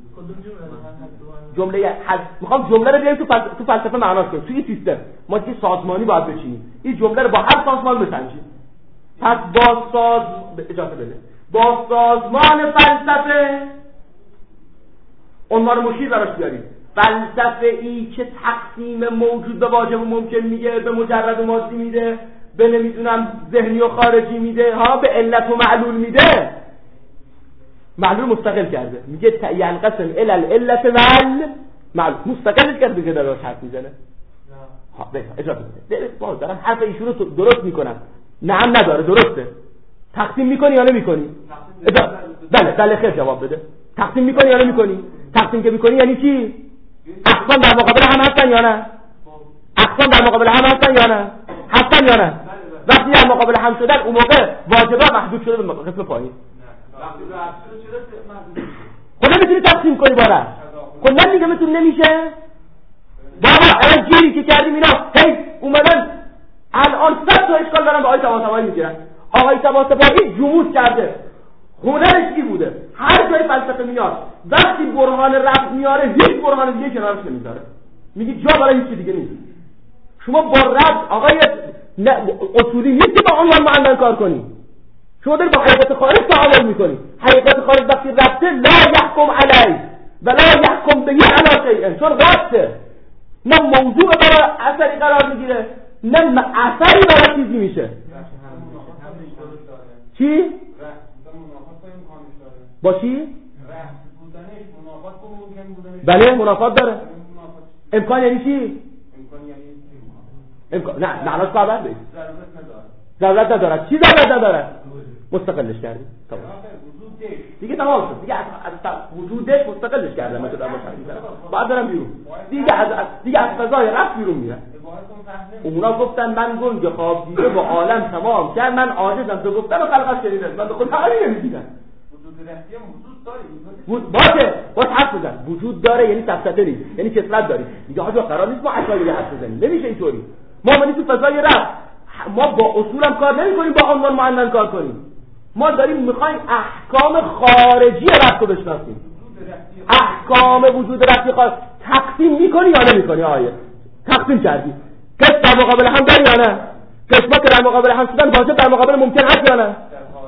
جمله حد. میخوام جمله رو بیاریم تو فلسفه تو فلسفه معناش کنیم. توی سیستم ما چیز سازمانی باید بچینیم. این جمله رو با هر سازمان بسنجیم. پس با ساز اجازه بده با سازمان فلسفه عنوان مشیر براش بیارید. فلسفه ای که تقسیم موجود به واجب و ممکن میگه، به مجرد و مادی میده، به نمیدونم ذهنی و خارجی میده، ها به علت و معلول میده، معلول مستقل کرده، میگه ینقسم الی العلت وال معلول، مستقلش کرده که داره حرف میزنه. ها بله اجازه بده باز دارم حرف ایشون رو درست میکنم. نعم نداره، درسته. تقسیم میکنی یا نمیکنی؟ بله بله خیر جواب بده. تقسیم میکنی یا نمیکنی؟ تقسیم که میکنی یعنی چی؟ اقسام در مقابل هم هستن یا نه؟ اقسام در مقابل هم هستن یا نه؟ هستن یا نه؟ وقتی در مقابل هم شدن اون موقع واجبات محدود شده به قسم پایین. خب نمیتونی تقسیم کنی باره. خب من میگم تو نمیشه. بابا الان گیری که کردیم اینا هی اومدن الان صد تا اشکال دارن به آقای طباطبایی میگیرن. آقای طباطبایی جمود کرده. هنرش چی بوده؟ هر جای فلسفه میاد وقتی برهان رفت میاره هیچ برهان دیگه کنارش نمیذاره. میگی جا برای هیچ دیگه نیست. شما با رفت آقای اصولی نیست که با عنوان معلم کار کنی. شما داری با حقیقت خارج تعامل میکنی. حقیقت خارج وقتی رفته لا یحکم علیه و لا یحکم به علی شیء، چون رفته نه موضوع برای اثری قرار میگیره نه اثری برای چیزی میشه. چی؟ با چی؟ بله منافات داره. امکان یعنی چی؟ امکان نه معناش قابل نیست. ضرورت نداره. چی ضرورت نداره؟ مستقلش کردی. تمام. دیگه تمام شد. دیگه از وجودش مستقلش کردم مثلا ما بعد برم بیرون. دیگه از دیگه از فضای رفت بیرون میره. اونا گفتن من گنگ خواب دیده با عالم تمام کرد، من عاجزم تو گفتن و خلقت شنیدن. من به خود تعالی نمیدیدم. وجود رفتی هم وجود داره. باشه باش حرف بزن. وجود داره یعنی سفسطه نیست، یعنی کثرت داری. دیگه آجا قرار نیست ما اشیاء حرف بزنیم. نمیشه اینطوری. ما مانی تو فضای رفت ما با اصولم کار نمی‌کنیم، با عنوان معین کار کنیم. ما داریم میخوایم احکام خارجی رفت رو بشناسیم. احکام وجود رفتی خارج تقسیم میکنی یا نمیکنی؟ آیه تقسیم کردی. قسم در مقابل هم داری یا نه؟ قسمت که در مقابل هم شدن واجب در مقابل ممکن هست یا نه؟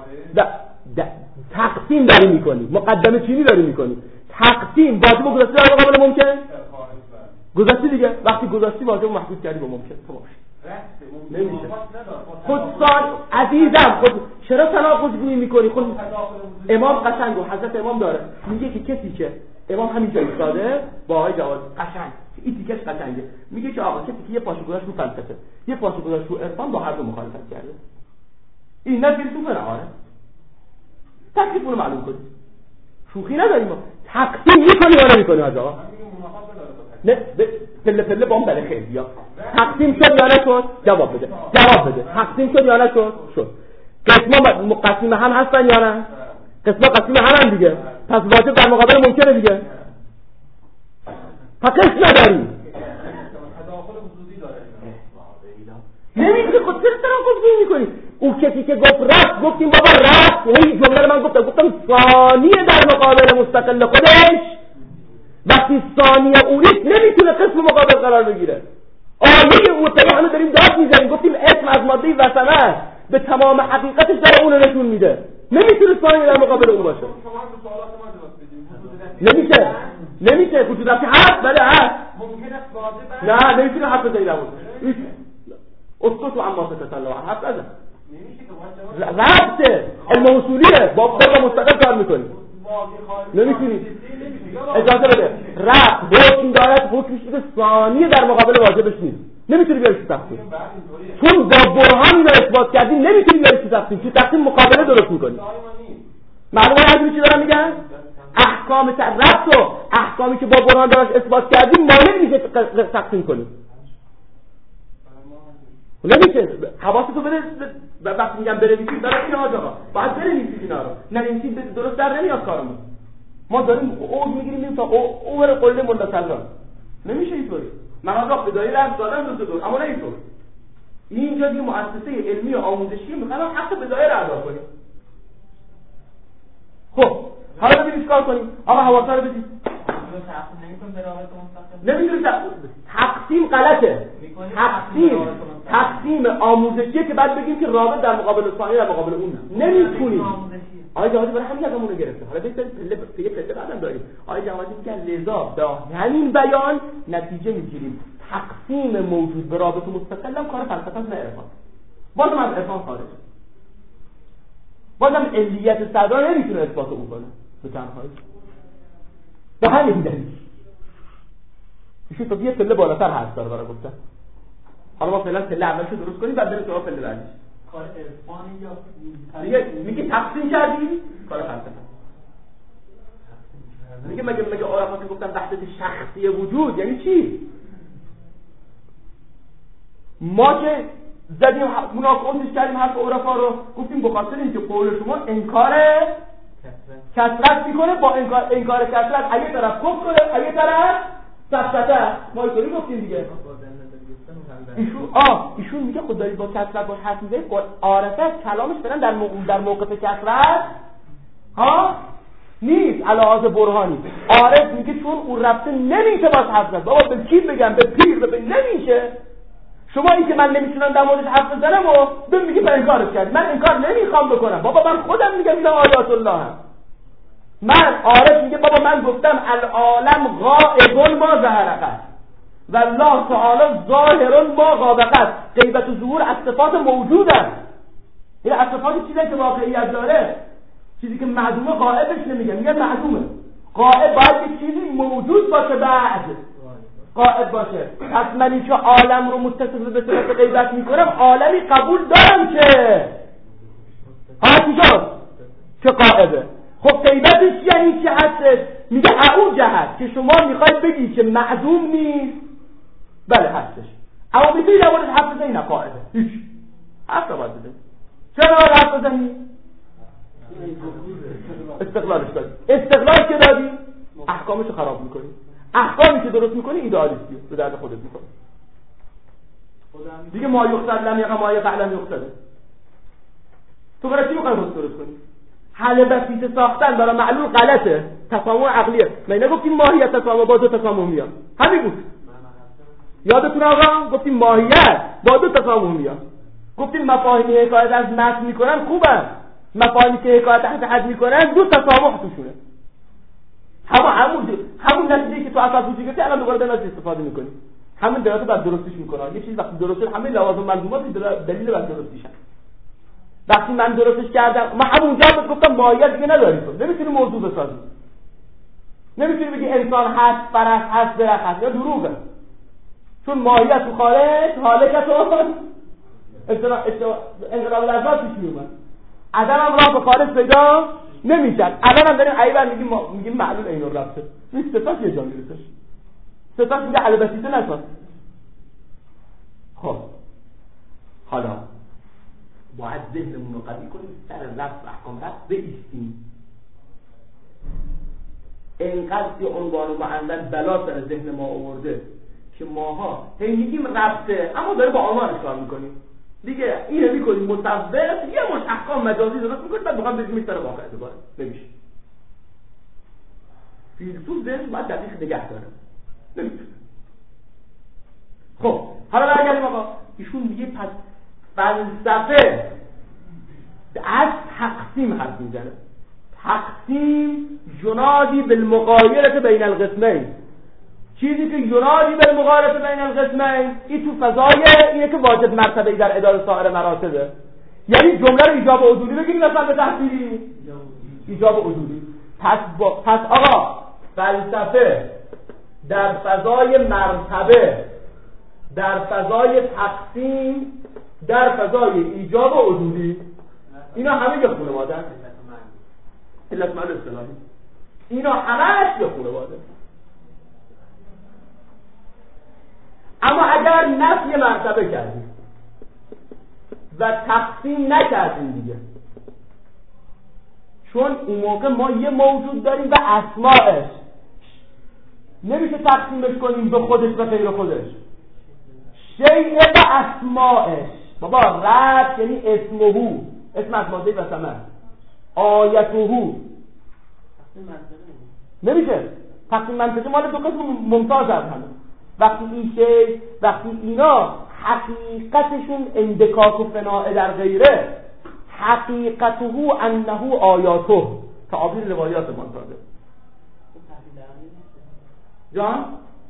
تقسیم داری میکنی. مقدمه چینی داری میکنی. تقسیم واجب و گذاشتی در مقابل ممکن؟ گذاشتی دیگه. وقتی گذاشتی واجب محدود کردی با ممکن. تمام. نمیشه. خود سال عزیزم خود چرا تناقض گویی میکنی؟ خود امام قشنگ و حضرت امام داره میگه که کسی که امام همینجا ایستاده با آقای جواد قشنگ این تیکش قشنگه، میگه که آقا کسی که یه پاشو گذاشت رو فلسفه یه پاشو گذاشت رو عرفان با هر دو مخالفت کرده، این نه فیلسوفه نه آره تکلیف رو معلوم کنید. شوخی نداریم ما. تقسیم میکنی یا نمیکنی آقا؟ نه پله پله بام بله خیلی بیا. تقسیم شد یا نشد؟ جواب بده. جواب بده. تقسیم شد یا نشد؟ شد. قسما مقسم هم هستن یا نه؟ قسما قسم هم هم دیگه. پس واجب در مقابل ممکنه دیگه. پس قسم نداری. تداخل وجودی داره. نمیگه خود چرا تناقض میکنی؟ او کسی که گفت رفت گفتیم بابا رفت، این جمله رو من گفتم گفتم ثانیه در مقابل مستقل خودش. وقتی ثانیه اونیست نمیتونه قسم مقابل قرار بگیره. آیه اوتلا همه داریم داد میزنیم گفتیم اسم از ماده وسمه به تمام حقیقتش داره اونو نشون میده. نمیتونه ثانیه در مقابل اون باشه. نمیشه نمیشه وجود رفتی هست بله هست نه نمیتونه حرف بزنی نبود اسکت و اما فتتلا حرف نزن رفته علم اصولیه با با مستقل کار میکنی نمیتونی اجازه بده رفت حکم دارد حکمش دیگه ثانیه در مقابل واجبش نیست نمیتونی بیاریش تقسیم چون با برهانی رو اثبات کردی نمیتونی بیاریش تقسیم چون تقسیم مقابله درست میکنی معلومه هر چی دارم میگن احکام رفت و احکامی که با برهان دارش اثبات کردی مانع میشه تقسیم کنی نمیشه حواستو بده وقتی میگم بنویسید برای این آقا باید بنویسید اینا رو ننویسید درست در نمیاد کارمون ما داریم اوج میگیریم تا اوور قله ملتسلم نمیشه اینطوری من آقا بدایی رفت دادم دو دو اما نه اینطور اینجا دیگه مؤسسه علمی و آموزشی میخوام حق بدایی رو ادا کنیم خب حالا ببینید کار کنیم آقا حواسا رو بدید نمیتونید تقسیم غلطه تقسیم تقسیم آموزشیه که بعد بگیم که رابط در مقابل ثانی در مقابل اون نمیتونیم. آقای جوادی برای همین رقمونو گرفته. حالا ببین پله پله پله بعدم داریم. آقای جوادی میگه لذا به همین بیان نتیجه میگیریم تقسیم موجود به رابط مستقل هم کار فلسفه نه عرفان. بازم از عرفان خارجه. بازم علیت صدرا نمیتونه اثبات اون کنه به تنهایی. به همین دلیل ایشون تا یه پله بالاتر هست داره برای گفتن. حالا ما فعلا پله اولشو درست کنیم بعد بریم سراغ پله بعدی. کار عرفانی یا میگه میگه تقسیم کردی کار فلسفه. میگه مگه مگه عرفا گفتن وحدت شخصی وجود یعنی چی؟ ما که زدیم مناقضش کردیم حرف عرفا رو گفتیم به خاطر اینکه قول شما انکار کثرت میکنه با انکار انکار کثرت اگه طرف کفر کنه اگه طرف سفسطه ما اینطوری گفتیم دیگه. ایشون آه ایشون میگه خود دارید با کثرت با حرف میزنید عارفه کلامش برن در موقع در موقف کثرت ها نیست علاوه برهانی. عارف میگه چون اون رفته نمیشه باز حرف زد. بابا به کی بگم به پیر به نمیشه. شما این که من نمیتونم در موردش حرف بزنم و بهم میگی من انکارش کردی. من انکار نمیخوام بکنم. بابا من خودم میگم اینا آیات الله هم. من عارف میگه بابا من گفتم العالم غائب ما ظهرقت و الله تعالی ظاهر ما غابقت. غیبت و ظهور از صفات موجودن. این از صفات چیزی که واقعیت داره. چیزی که معدومه غائبش نمیگه میگه معدومه. غائب باید یه چیزی موجود باشه بعد غائب باشه. پس منی که عالم رو متصف به صفت غیبت میکنم عالمی قبول دارم که حاکی شد که غائبه. خب غیبتش یعنی چی هستش؟ میگه اون جهت که شما میخواید بگی که معدوم نیست بله هستش اما میتونی در مورد حرف بزنی نه غائبه هیچ حرف رو باید بزنی. چرا حرف بزنی؟ استقلالش دادی. استقلال که دادی احکامش رو خراب میکنی. احکامی که درست میکنی ایدئالیستی به درد خودت میکنی دیگه. ما یقصد لم یقع ما یقع لم یقصده. تو برای چی میخوای خودت درست کنی؟ حل بسیط ساختن برای معلول غلطه. تسامح عقلیه. من نگفتیم ماهیت تسامح با دو تسامح میاد. همین بود. یادتون آقا گفتیم ماهیت با دو تسامح میاد. گفتیم مفاهیمی حکایت از متن میکنن خوبن. مفاهیمی که حکایت از حد میکنن دو تسامح توشونه. همون همون همون نتیجه که تو اصلا وجود گرفتی الان دوباره دارن استفاده میکنی. همین دلالت بر درستش میکنه. یه چیز وقتی درست شد همه لوازم ملزومات دلیل بر درستیشن. وقتی من درستش کردم ما همونجا بهت گفتم ماهیت دیگه نداری تو. نمیتونی موضوع بسازی. نمیتونی بگی انسان هست، فرس هست، درخت هست یا دروغه. چون ماهیت تو خارج حالت اون انقلاب لحظات پیش میومد. عدم هم راه به خارج پیدا نمیشد. الان هم داریم عیبر میگیم ما میگیم معلول عین الربطه. این صفات یه جا میرسه. صفات میگه حل بسیطه نساز. خب حالا باید ذهنمون رو قوی کنیم سر رفت احکام رفت بایستیم. اینقدر که عنوان و معندن بلا سر ذهن ما آورده که ماها هی میگیم رفته اما داره با آمارش کار میکنیم دیگه. اینو میکنیم مصور یه مش احکام مجازی درست میکنیم بعد بخوام بگیم سر واقع دوباره نمیشه. فیلسوف ذهن باید دقیق نگه داره نمیشه. خب حالا برگردیم آقا. ایشون میگه پس فلسفه از تقسیم حرف میزنه. تقسیم ینادی بالمغایرة بین القسمین. چیزی که ینادی بالمغایرة بین القسمین این تو فضای اینه که واجب مرتبه در اداره سایر مراتبه. یعنی جمله رو ایجاب و عدولی بگیریم مثلا به تحصیلی ایجاب و عدولی. پس, با... پس آقا فلسفه در فضای مرتبه در فضای تقسیم در فضای ایجاب و عدولی اینا همه یه خانواده هست. علت مال اصطلاحی اینا همه یه خانواده. اما اگر نفی مرتبه کردیم و تقسیم نکردیم دیگه چون اون موقع ما یه موجود داریم و اسماءش نمیشه تقسیمش کنیم به خودش و غیر خودش. شیء و اسماءش بابا رد یعنی اسمهو اسم از ماده و ثمر آیتهو نمیشه. تقسیم منطقی مال دو قسم ممتاز از همه. وقتی این شیء وقتی اینا حقیقتشون اندکاک و فناء در غیره، حقیقته انه آیاته، تعابیر روایات منطقه جان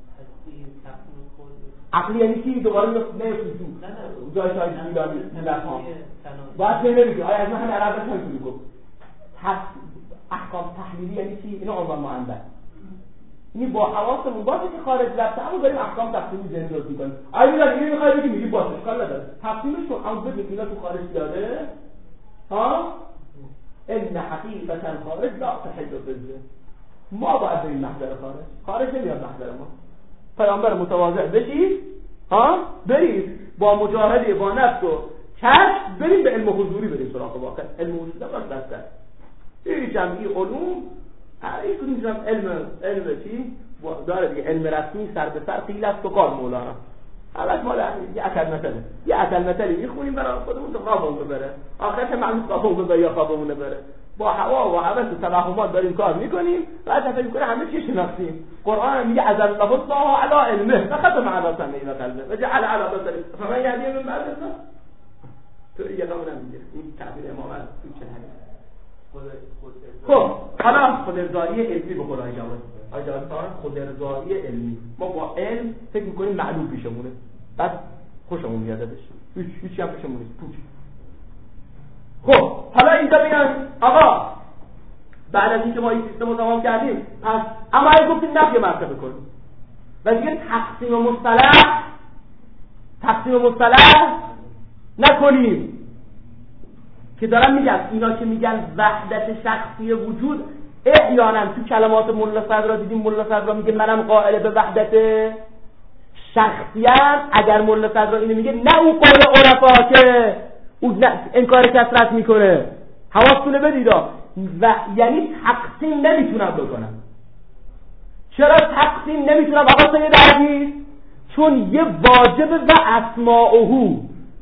عقلی یعنی چی؟ دوباره نمیخونی تو جای شاید میدانی نلفان باید که نمیگه آیا از من همه عرب بشن کنی گفت احکام تحلیلی یعنی چی؟ اینو عنوان معنبر یعنی با حواسمون باشه که خارج رفته اما داریم احکام تقسیمی ذهن درست میکنیم. آیا میدانی اینو میخوایی بگی میگی باشه اشکال نداره تقسیمشون اما بگیم اینا تو خارج داره ها ان حقیقتا خارج لا تحل فزه ما باید بریم محضر خارج خارج نمیاد محضر ما. پیامبر متواضع بشید ها برید با مجاهده با نفس و کشف بریم به علم حضوری بریم سراغ واقع. علم حضوری باید دسته این جمعی علوم این کدوم میشونم علم علم چی داره دیگه علم رسمی سر به سر قیل است و قال مولانا حالا ما یه اکل مثله یه اکل مثلی میخونیم برای خودمون تو خوابمون ببره آخرش معلوم خوابمون ببره یا خوابمون ببره با هوا و هوس و توهمات داریم کار میکنیم بعد فکر میکنه همه چی شناختیم. قرآن میگه از الله الله علی علمه فختم علی سمعه و قلبه و جعل علی بصره فمن یهدی من بعد الله تو یه نمونه میگه این تعبیر امام است تو چه حدیث خب حالا خود ارضایی علمی به قرآن جواب آقای جواد خود ارضایی علمی ما با علم فکر میکنیم معلوم پیشمونه بعد خوشمون میاد ازش هیچ هیچی هم پیشمون نیست پوچ. خب حالا اینجا بگم آقا بعد از اینکه ما این سیستم رو تمام کردیم پس اما اگه گفتیم نفی مرتبه کنیم و دیگه تقسیم مصطلح تقسیم مصطلح نکنیم که دارن میگن اینا که میگن وحدت شخصی وجود احیانا تو کلمات مولا صدرا دیدیم مولا صدرا میگه منم قائل به وحدت شخصیت. اگر مولا صدرا اینو میگه نه او قول عرفا که او انکار کثرت میکنه حواستونه بدیدا و یعنی تقسیم نمیتونم بکنم. چرا تقسیم نمیتونم آقا سید عزیز؟ چون یه واجب و اسماؤه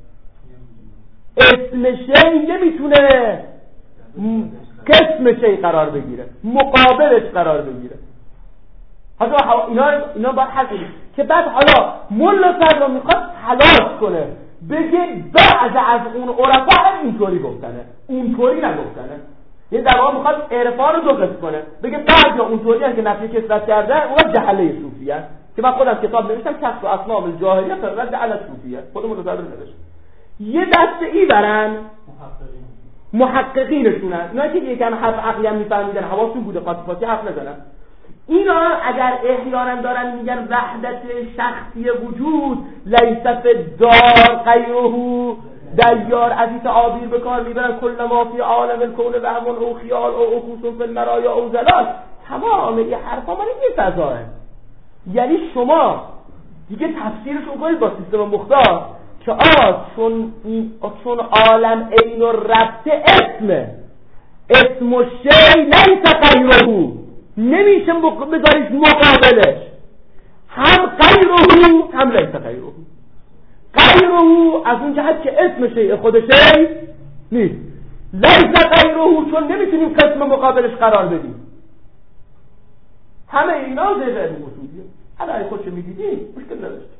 اسم شی نمیتونه قسم شی قرار بگیره مقابلش قرار بگیره. حالا اینا اینا باید حل کنیم که بعد حالا مولا صدرا میخواد تلاش کنه بگه بعد از اون عرفا هم اینطوری گفتنه اونطوری نگفتنه. یه در واقع میخواد عرفان رو دو قسم کنه بگه بعد یا اونطوری هم که نفی کثرت کرده اون جهله صوفیه که من خودم کتاب نوشتم کسب اسماء الجاهلیه فرد علی صوفیه خودم رو صدر نوشتم. یه دسته ای برن محققینشونن اینا که یکم حرف عقلی هم میفهمیدن حواسون بوده قاطی حرف نزنن. اینا اگر احیانا دارن میگن وحدت شخصی وجود لیس فی دار غیره دیار از این تعابیر به کار میبرن کل ما فی عالم الکون و همون او خیال او اخوص فی المرایا او زلال تمام این حرفا مال این فضاه. یعنی شما دیگه تفسیرشون کنید با سیستم مختار که آه چون, چون عالم عین و ربط اسمه اسم و شی لیس غیره نمیشه بذاریش مقابلش هم غیره هم لیس غیره. غیره از اون جهت که اسم شیء خود شیء نیست لیس غیره چون نمیتونیم قسم مقابلش قرار بدیم. همه اینا زیر علم اصولیه. حالا اگه خودشو میدیدیم مشکل نداشت.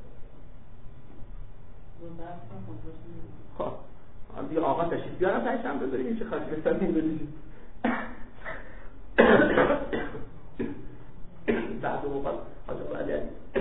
خب هم دیگه آقا تشریف بیارم تشم بذاریم این چه خواهی بستنیم بدیدیم بعد اون موقع حاجب علی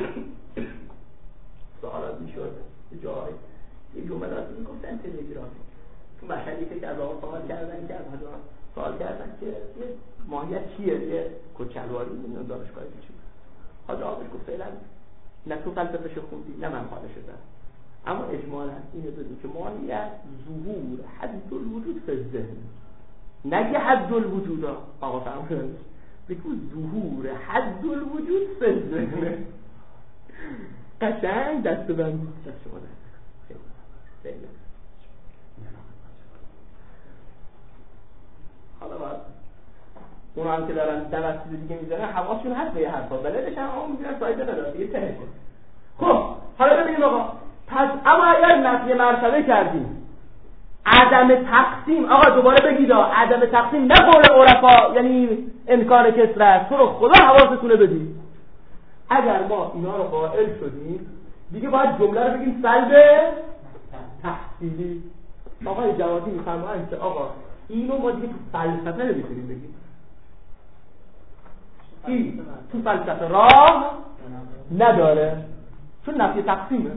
سوالات میشد جای یه جمعه راست میگفتن تلگرامی تو مشهدی که از آقا سوال کردن که از حاجب سوال کردن که ماهیت چیه یه کچلواری میدونم دانشگاهی چیه حاجب آقاش گفت فعلا نه تو فلسفه‌ش خوندی نه من خواهده شدم اما اجمالا اینو بدون که ماهیت ظهور حد الوجود فی الذهن نگه حد الوجود آقا فهمون بگو ظهور حد الوجود فی الذهن قشنگ دست بند دست شما دست حالا باید اونا هم که دارن دوستی دیگه میزنن حواسشون هست به یه حرفا بلدش هم هم میزنن فایده نداره دیگه تهشه. خب حالا ببینیم آقا پس اما اگر نفی مرتبه کردیم عدم تقسیم آقا دوباره بگید عدم تقسیم نه قول عرفا یعنی انکار کثرت تو رو خدا حواستونه بدید. اگر ما اینا رو قائل شدیم دیگه باید جمله رو بگیم سلب تحصیلی. آقای جوادی میفرمایند که آقا اینو ما دیگه تو فلسفه نمیتونیم بگیم. این تو فلسفه راه نداره چون نفی تقسیمه.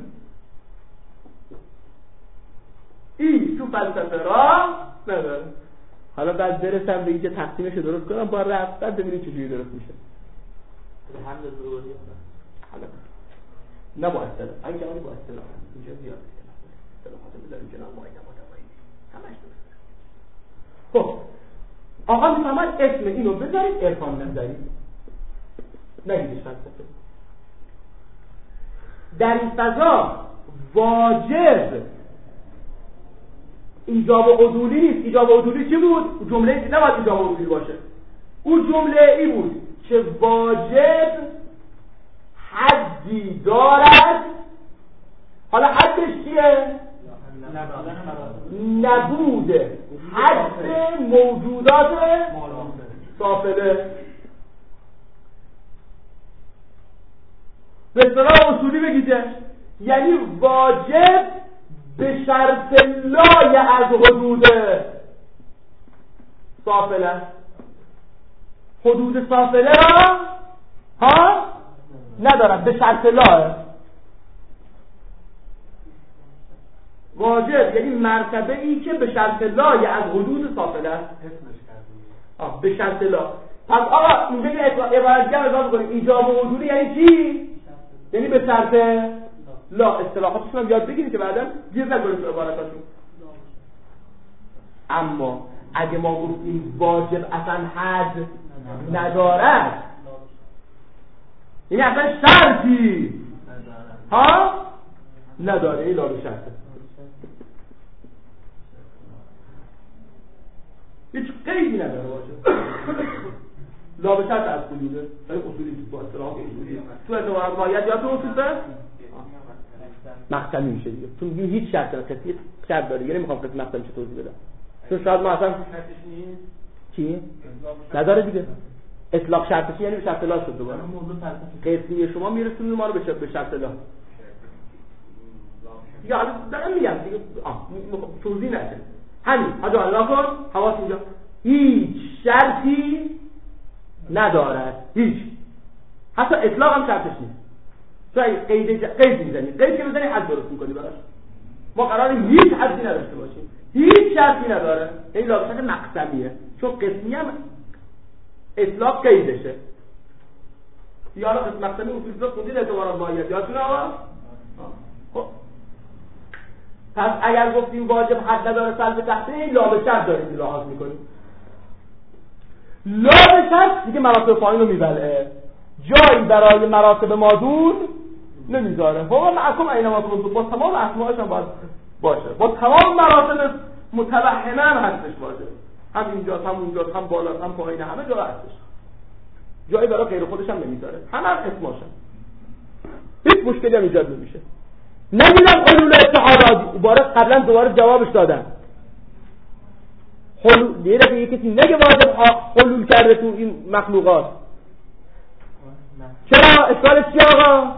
این تو فلسفه راه نداره. حالا بعد برسم به اینکه تقسیمش رو درست کنم با رفت بعد ببینید چجوری درست میشه. حمد ضروری حالا نه با اصطلاح این جوانی با اصطلاح اینجا زیاد اصطلاحات بذاریم جناب معین متوایی همش درسته. خب آقا میفهمد اسم اینو بذارید عرفان نظری نگیدش فلسفه. در این فضا واجب ایجاب عدولی نیست. ایجاب عدولی چی بود؟ جمله نباید ایجاب عدولی باشه. اون جمله ای بود که واجب حدی دارد. حالا حدش چیه؟ نبود حد موجودات سافله. به اصطلاح اصولی بگیده یعنی واجب به شرط لای از حدود سافله. حدود سافله را ها ندارن به شرط لای. واجب یعنی مرتبه ای که به شرط لای از حدود سافله است. آه به شرط لا. پس آقا اینجا که عبارت دیگه اضافه کنیم ایجاب و عدولی یعنی چی؟ یعنی به شرط لا. اصطلاحاتشون هم یاد بگیرید که بعدا گیر نکنید تو عبارتاتون. اما اگه ما گفتیم واجب اصلا حد ندارد یعنی اصلا شرطی ها نداره. این لا به شرطه. هیچ قیدی نداره واجب. لا به شرط از حدوده. ولی اصولی تو اصطلاح اصولی تو اعتبار مایت یا تو اصوله مقسمی میشه دیگه. تو میگی هیچ شرط نداره. کسی شرط داره دیگه نمیخوام قسم مقسم چه توضیح بدم. چون شاید ما اصلا چی؟ نداره دیگه. اطلاق شرطش یعنی به شرط لا شد دوباره. قسمی شما میرسونه ما رو به شرط لا. یا حالا دارم میگم دیگه آه توضیح نشه. همین حاجا الله کن حواس اینجا هیچ شرطی ندارد. هیچ حتی اطلاق هم شرطش نیست. تو اگه قید قید میزنی قید که میزنی حد درست میکنی براش. ما قراره هیچ حدی نداشته باشیم. هیچ شرطی نداره. این لابد مقسمیه چون قسمی هم اطلاق قیدشه. یا حالا قسم مقسمی اصول فقه خوندید اعتبارات مایت یادتونه آقا؟ خب پس اگر گفتیم واجب حد نداره سلب تحصیل لا به شرط داریم لحاظ میکنیم. لا به شرط دیگه مراتب پایین رو میبلعه. جایی برای مراتب مادون نمیذاره. هو معکم اینما کنتم با تمام اسماءش هم باید باشه. با تمام مراتب متوهمه هم هستش واجب. هم اینجا هم اونجا هم بالا هم پایین همه جا هستش. جایی برای غیر خودش هم نمیذاره. همه هم اسماشن. هیچ مشکلی هم ایجاد نمیشه. نمیدونم حلول اتحادی دوباره قبلا دوباره جوابش دادم. حلول یه دفعه یکی نگه واجب حلول کرده تو این مخلوقات. چرا اشکالش چی آقا؟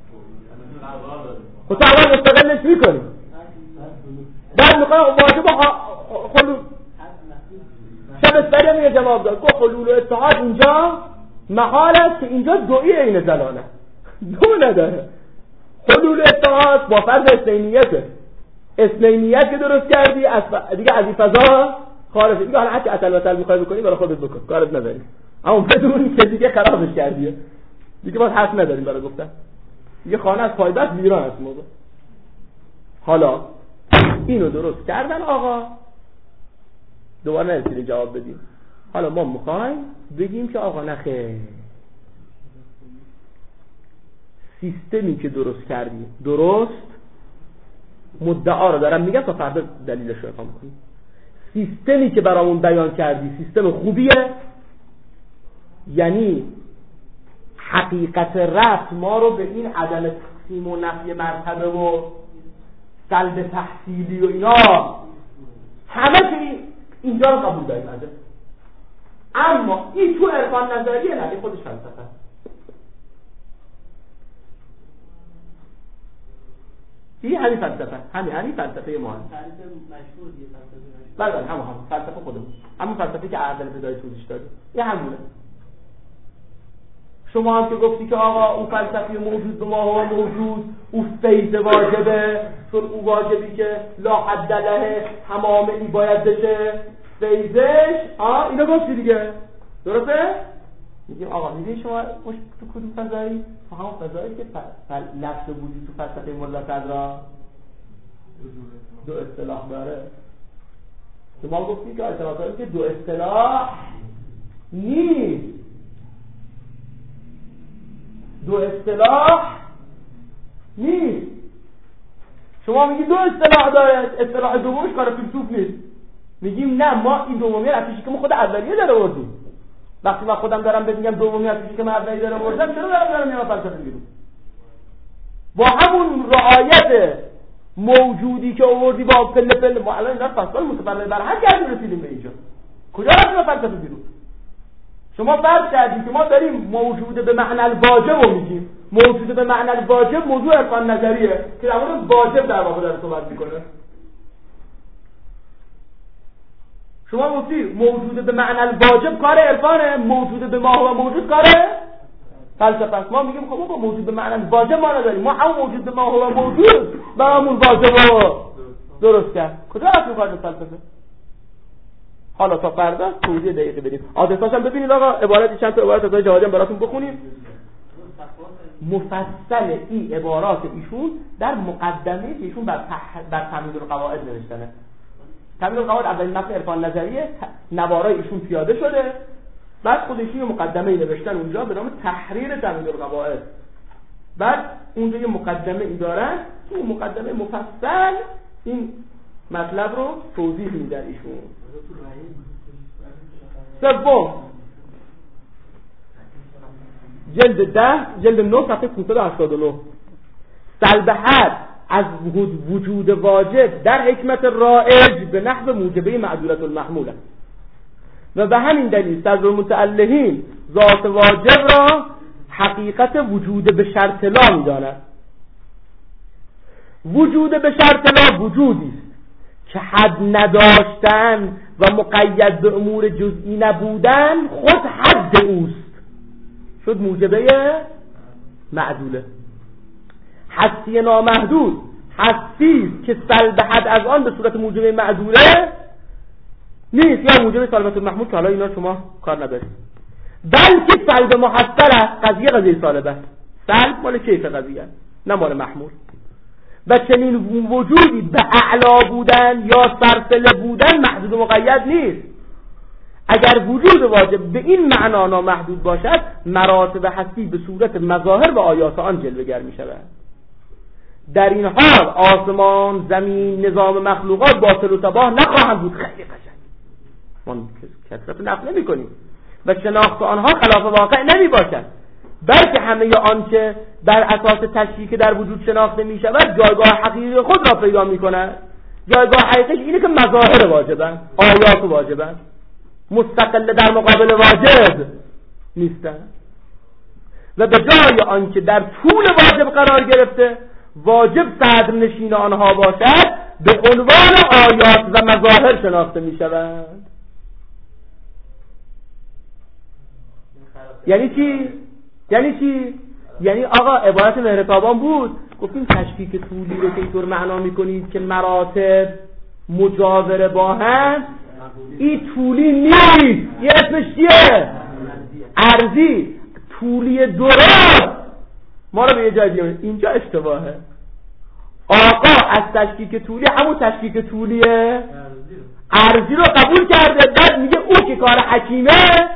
خود اول مستقلش میکنی بعد میخوای واجب حلول شبستری هم یه جواب داد گفت حلول اتحاد اینجا محال است که اینجا دوئی این زلاله دو نداره. حلول اتحاد با فرض اثنینیته. اثنینیت که درست کردی از دیگه از این فضا خارجه دیگه. حالا حتی اصل وصل میخوای بکنی برای خودت بکن کارت نداری. اما بدون که دیگه خرابش کردیه دیگه باز حق نداریم برای گفتن. دیگه خانه از پایبست ویران است موقع. حالا اینو درست کردن آقا دوباره نرسیده جواب بدیم. حالا ما میخوایم بگیم که آقا نخیر سیستمی که درست کردی درست مدعا رو دارم میگم تا فردا دلیلش رو افهام کنیم. سیستمی که برامون بیان کردی سیستم خوبیه یعنی حقیقت رفت ما رو به این عدم تقسیم و نفی مرتبه و سلب تحصیلی و اینا همه که اینجا رو قبول داریم ازش. اما این تو عرفان نظریه نه خودش فلسفه. این همین فلسفه همین همین فلسفه ما تعریف مشهور دیگه فلسفه مشهور. بله بله همون هم فلسفه خودمون همون فلسفه که اول بدای توضیح دادیم این همونه. شما هم که گفتی که آقا اون فلسفه موجود به ما و موجود اون فیض واجبه، چون اون واجبی که لا حد له تمامی باید بشه فیضش، آه اینو گفتی دیگه درسته؟ میگیم آقا میدونی شما تو کدوم فضایی؟ تو همون فضایی که فل... لفظ وجود تو فلسفه ملا صدرا دو اصطلاح داره که ما گفتیم که اعتراضاتی که دو اصطلاح نیست، دو اصطلاح نیست. شما میگی دو اصطلاح داره، اصطلاح دومش کار فیلسوف نیست. میگیم نه، ما این دومی ارتشی که ما خود اولیه داره آوردیم. وقتی من خودم دارم بهت میگم دومی ارتشی که من اولیه داره آوردم، چرا دارم دارم میام فلسفه میگم؟ با همون رعایت موجودی که آوردی با فل فل ما الان اینا فصل متفرع بر هر گردی رسیدیم به اینجا. کجا رفتیم فلسفه بیرون؟ شما فرض کردید که ما داریم موجود به معنی الواجب رو میگیم. موجود به معنی الواجب موضوع عرفان نظریه که در مورد واجب در واقع داره صحبت میکنه. شما گفتی موجود به معنی الواجب کار عرفانه، موجود به ما و موجود کار فلسفه است. ما میگیم خب ما موجود به معنی الواجب ما نداریم، ما همون موجود به ما و موجود با همون واجب رو درست کرد. کجا رفتیم کار فلسفه؟ حالا تا فردا توضیح دقیقی بدیم. آدرساش هم ببینید آقا، عبارتی چند تا عبارت از جهادی هم براتون بخونیم. مفصل این عبارات ایشون در مقدمه که ایشون بر تح... بر تمهید القواعد نوشتنه. تمهید القواعد اولین متن عرفان نظریه نوارای ایشون پیاده شده، بعد خودشون یه مقدمه نوشتن اونجا به نام تحریر تمهید القواعد. بعد اونجا یه مقدمه ای دارن، اون مقدمه مفصل این مطلب رو توضیح میدن ایشون. سوم جلد ده جلد نه صفحه پانصد و هشتاد و نه سلب حد از وجود واجب در حکمت رائج به نحو موجبه معدولت المحموله و به همین دلیل صدر المتألهین ذات واجب را حقیقت وجود به شرط لا می‌داند. وجود به شرط لا وجودی است که حد نداشتن و مقید به امور جزئی نبودن خود حد اوست، شد موجبه معدوله. هستی نامحدود هستی که سلب حد از آن به صورت موجبه معدوله نیست، یا موجبه سالبت المحمول که حالا اینا شما کار ندارید، بلکه سلب محصل است. قضیه قضیه سالبه است، سلب مال کیف قضیه نه مال محمول. و چنین وجودی به اعلا بودن یا سرسله بودن محدود و مقید نیست. اگر وجود واجب به این معنا نامحدود باشد، مراتب هستی به صورت مظاهر و آیات آن جلوه‌گر می شود. در این حال آسمان، زمین، نظام مخلوقات باطل و تباه نخواهند بود. خیلی قشنگ، ما کثرت نقل نمی کنیم و شناخت آنها خلاف واقع نمی باشد، بلکه همه آنچه بر اساس تشریک در وجود شناخته می شود جایگاه حقیقی خود را پیدا می کند. جایگاه حقیقیش اینه که مظاهر واجبن، آیات واجبن، مستقل در مقابل واجب نیستن. و به جای آنکه در طول واجب قرار گرفته واجب صدر نشین آنها باشد، به عنوان آیات و مظاهر شناخته می شود. یعنی چی؟ یعنی چی؟ یعنی آقا عبارت مهرتابان بود، گفتیم تشکیک طولی رو که اینطور معنا میکنید که مراتب مجاور با هم، این طولی نیست، یه اسمش چیه؟ عرضی. طولی درست ما رو به یه جای دیگه، اینجا اشتباهه. آقا از تشکیک طولی همون تشکیک طولیه عرضی رو قبول کرده، بعد میگه او که کار حکیمه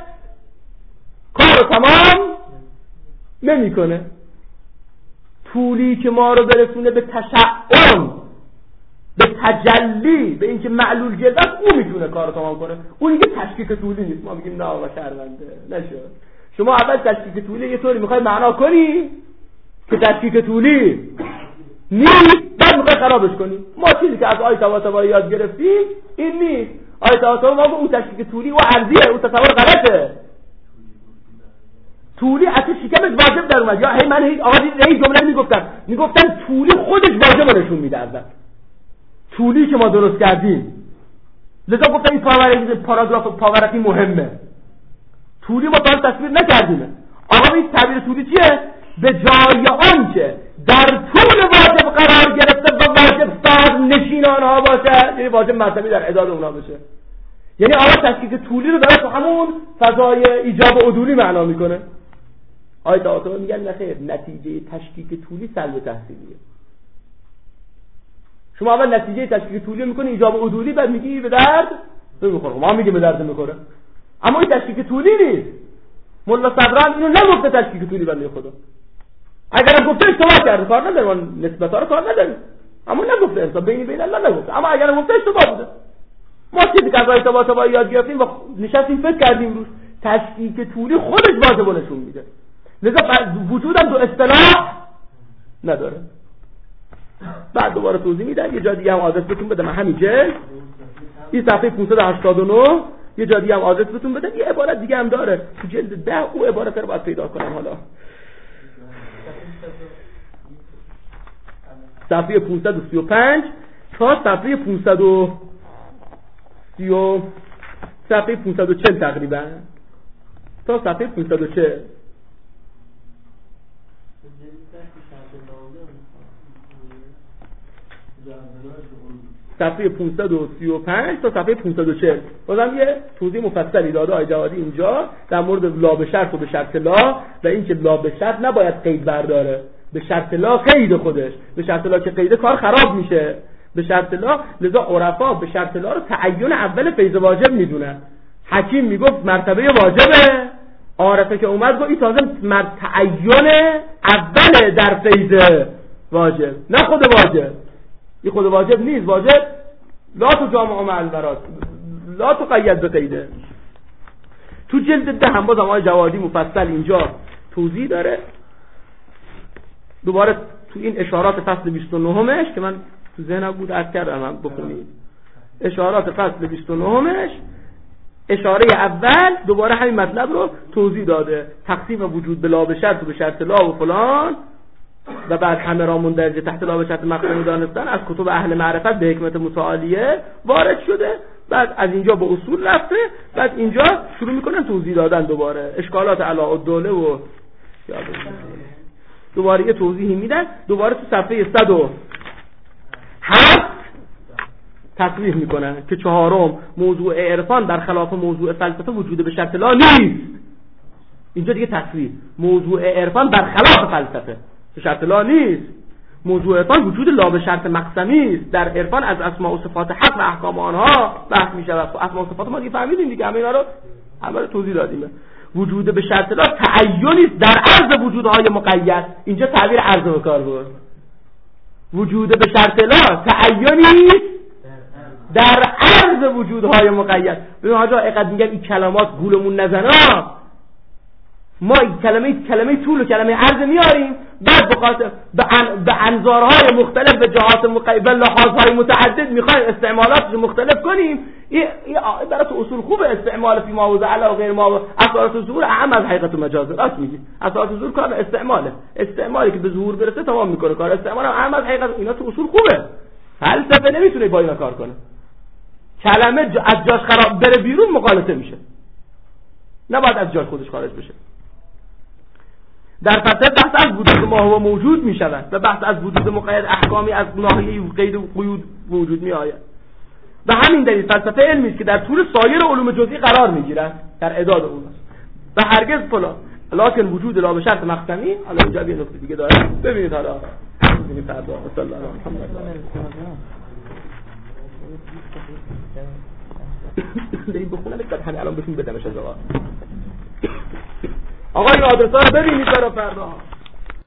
کار تمام نمیکنه. طولی که ما رو برسونه به تشعن، به تجلی، به اینکه معلول جلد است، او میتونه کار تمام کنه. اون دیگه تشکیک طولی نیست. ما میگیم نه آقا شرمنده نشد. شما اول تشکیک طولی یه طوری میخوای معنا کنی که تشکیک طولی نیست، بعد میخوای خرابش کنی. ما چیزی که از آیت طباطبایی یاد گرفتیم این نیست. آیت طباطبایی ما اون تشکیک طولی و عرضیه، اون تصور غلطه. طولی از شکمش واجب در اومد، یا هی من هی آقا هی جمله میگفتم میگفتن طولی خودش واجب رو نشون میده. اصلا طولی که ما درست کردیم، لذا گفتم این پاور پاراگراف پاورتی مهمه. طولی ما تا تصویر نکردیم. آقا این تعبیر طولی چیه؟ به جای آن که در طول واجب قرار گرفته و واجب صاحب نشینان ها باشه، یعنی واجب مرتبی در اعداد اونا بشه. یعنی آقا تشکیک طولی رو داره تو همون فضای ایجاب عدولی معنا میکنه. آیت آتوه میگن نخیر، نتیجه تشکیک طولی سلب تحصیلیه. شما اول نتیجه تشکیک طولی میکنی ایجاب عدولی، بعد میگی به درد نمیخوره. ما میگیم به درد میخوره، اما این تشکیک طولی نیست. مولا صدران اینو نگفته تشکیک طولی بنده خدا. اگر گفته اشتباه کرده کار نداره، من نسبتا رو کار نداریم، اما نگفته انسان بینی بین الله نگفته. اما اگر گفته اشتباه بوده. ما چیزی که از آیت با با یاد گرفتیم و نشستیم فکر کردیم روش، تشکیک طولی خودش واجب نشون میده. لذا وجودم تو اصطلاح نداره. بعد دوباره توضیح میدم. یه جا دیگه هم آدرس بهتون بدم، همین جلد این صفحه پانصد و هشتاد و نه یه جا دیگه هم آدرس بهتون بدم. یه عبارت دیگه هم داره تو جلد ده، او عبارت رو باید پیدا کنم. حالا صفحه پانصد و سی و پنج تا صفحه پانصد و سی و صفحه پانصد و چهل تقریبا تا صفحه پانصد و چهل. صفحه پانصد و سی و پنج تا صفحه پانصد و چهل بازم یه توضیح مفصلی داده آقای جوادی اینجا در مورد لا به شرط و به شرط لا، و اینکه لا به شرط نباید قید برداره، به شرط لا قید خودش، به شرط لا که قید کار خراب میشه. به شرط لا، لذا عرفا به شرط لا رو تعین اول فیض واجب میدونن. حکیم میگفت مرتبه واجبه، عارفه که اومد گفت این تازه تعین اول در فیض واجب، نه خود واجب. این خود واجب نیست. واجب لا تو جامعه مع البرات، لا تو قید به قیده. تو جلد ده هم باز آقای جوادی مفصل اینجا توضیح داره. دوباره تو این اشارات فصل بیست و نهمش که من تو ذهنم بود عرض کردم هم بخونید. اشارات فصل بیست و نهمش اشاره اول دوباره همین مطلب رو توضیح داده. تقسیم وجود به لا به شرط و به شرط لا و فلان، و بعد همه را مندرجه تحت لا به شرط مقصودی دانستن از کتب اهل معرفت به حکمت متعالیه وارد شده. بعد از اینجا به اصول رفته، بعد اینجا شروع میکنن توضیح دادن دوباره اشکالات علاء الدوله و دوباره یه توضیحی میدن. دوباره تو صفحه صد و هفت تصریح میکنن که چهارم موضوع عرفان در خلاف موضوع فلسفه وجود به شرط لا نیست. اینجا دیگه تصریح موضوع عرفان در خلاف فلسفه به شرط لا نیست. موضوع عرفان وجود لا به شرط مقسمی است. در عرفان از اسماء و صفات حق و احکام آنها بحث میشه. اسماء و صفات ما دیگه فهمیدیم دیگه، همه اینا رو همه رو توضیح دادیم. وجود به شرط لا تعینی است در عرض وجودهای مقید. اینجا تعبیر عرض به کار برد. وجود به شرط لا تعینی در عرض وجودهای مقید. ببین حاجا اینقدر میگن این کلمات گولمون نزنا، ما این کلمه کلمه طول و کلمه عرض میاریم، بعد بخاطر به انظارهای مختلف به جهات مقید به لحاظهای متعدد میخوایم استعمالاتش مختلف کنیم. این برای تو اصول خوبه استعمال فی ما وضع علی و غیر ما. اصالات الظهور اهم از حقیقت و مجاز. راست میگی، اصالات الظهور کار استعماله، استعمالی که به ظهور برسه تمام میکنه کار. استعمال اهم از حقیقت. اینا تو اصول خوبه. فلسفه نمیتونه با اینا کار کنه. کلمه از جاش خراب بره بیرون مغالطه میشه، نباید از جاش خودش خارج بشه. در فلسفه بحث از وجود ما هو موجود می شود و بحث از وجود مقید احکامی از ناحیه قید و قیود وجود می آید. و همین دلیل فلسفه علمی است که در طول سایر علوم جزئی قرار می گیرد در اعداد اون و هرگز فلان لکن وجود لا به شرط مقسمی. حالا اینجا یه نکته دیگه داره ببینید. حالا ببینید فردا صلی الله علیه و بریم بخونم بعد همین الان بهتون بدمش از آقا. آقا این آدرس‌ها رو ببینید برای فردا.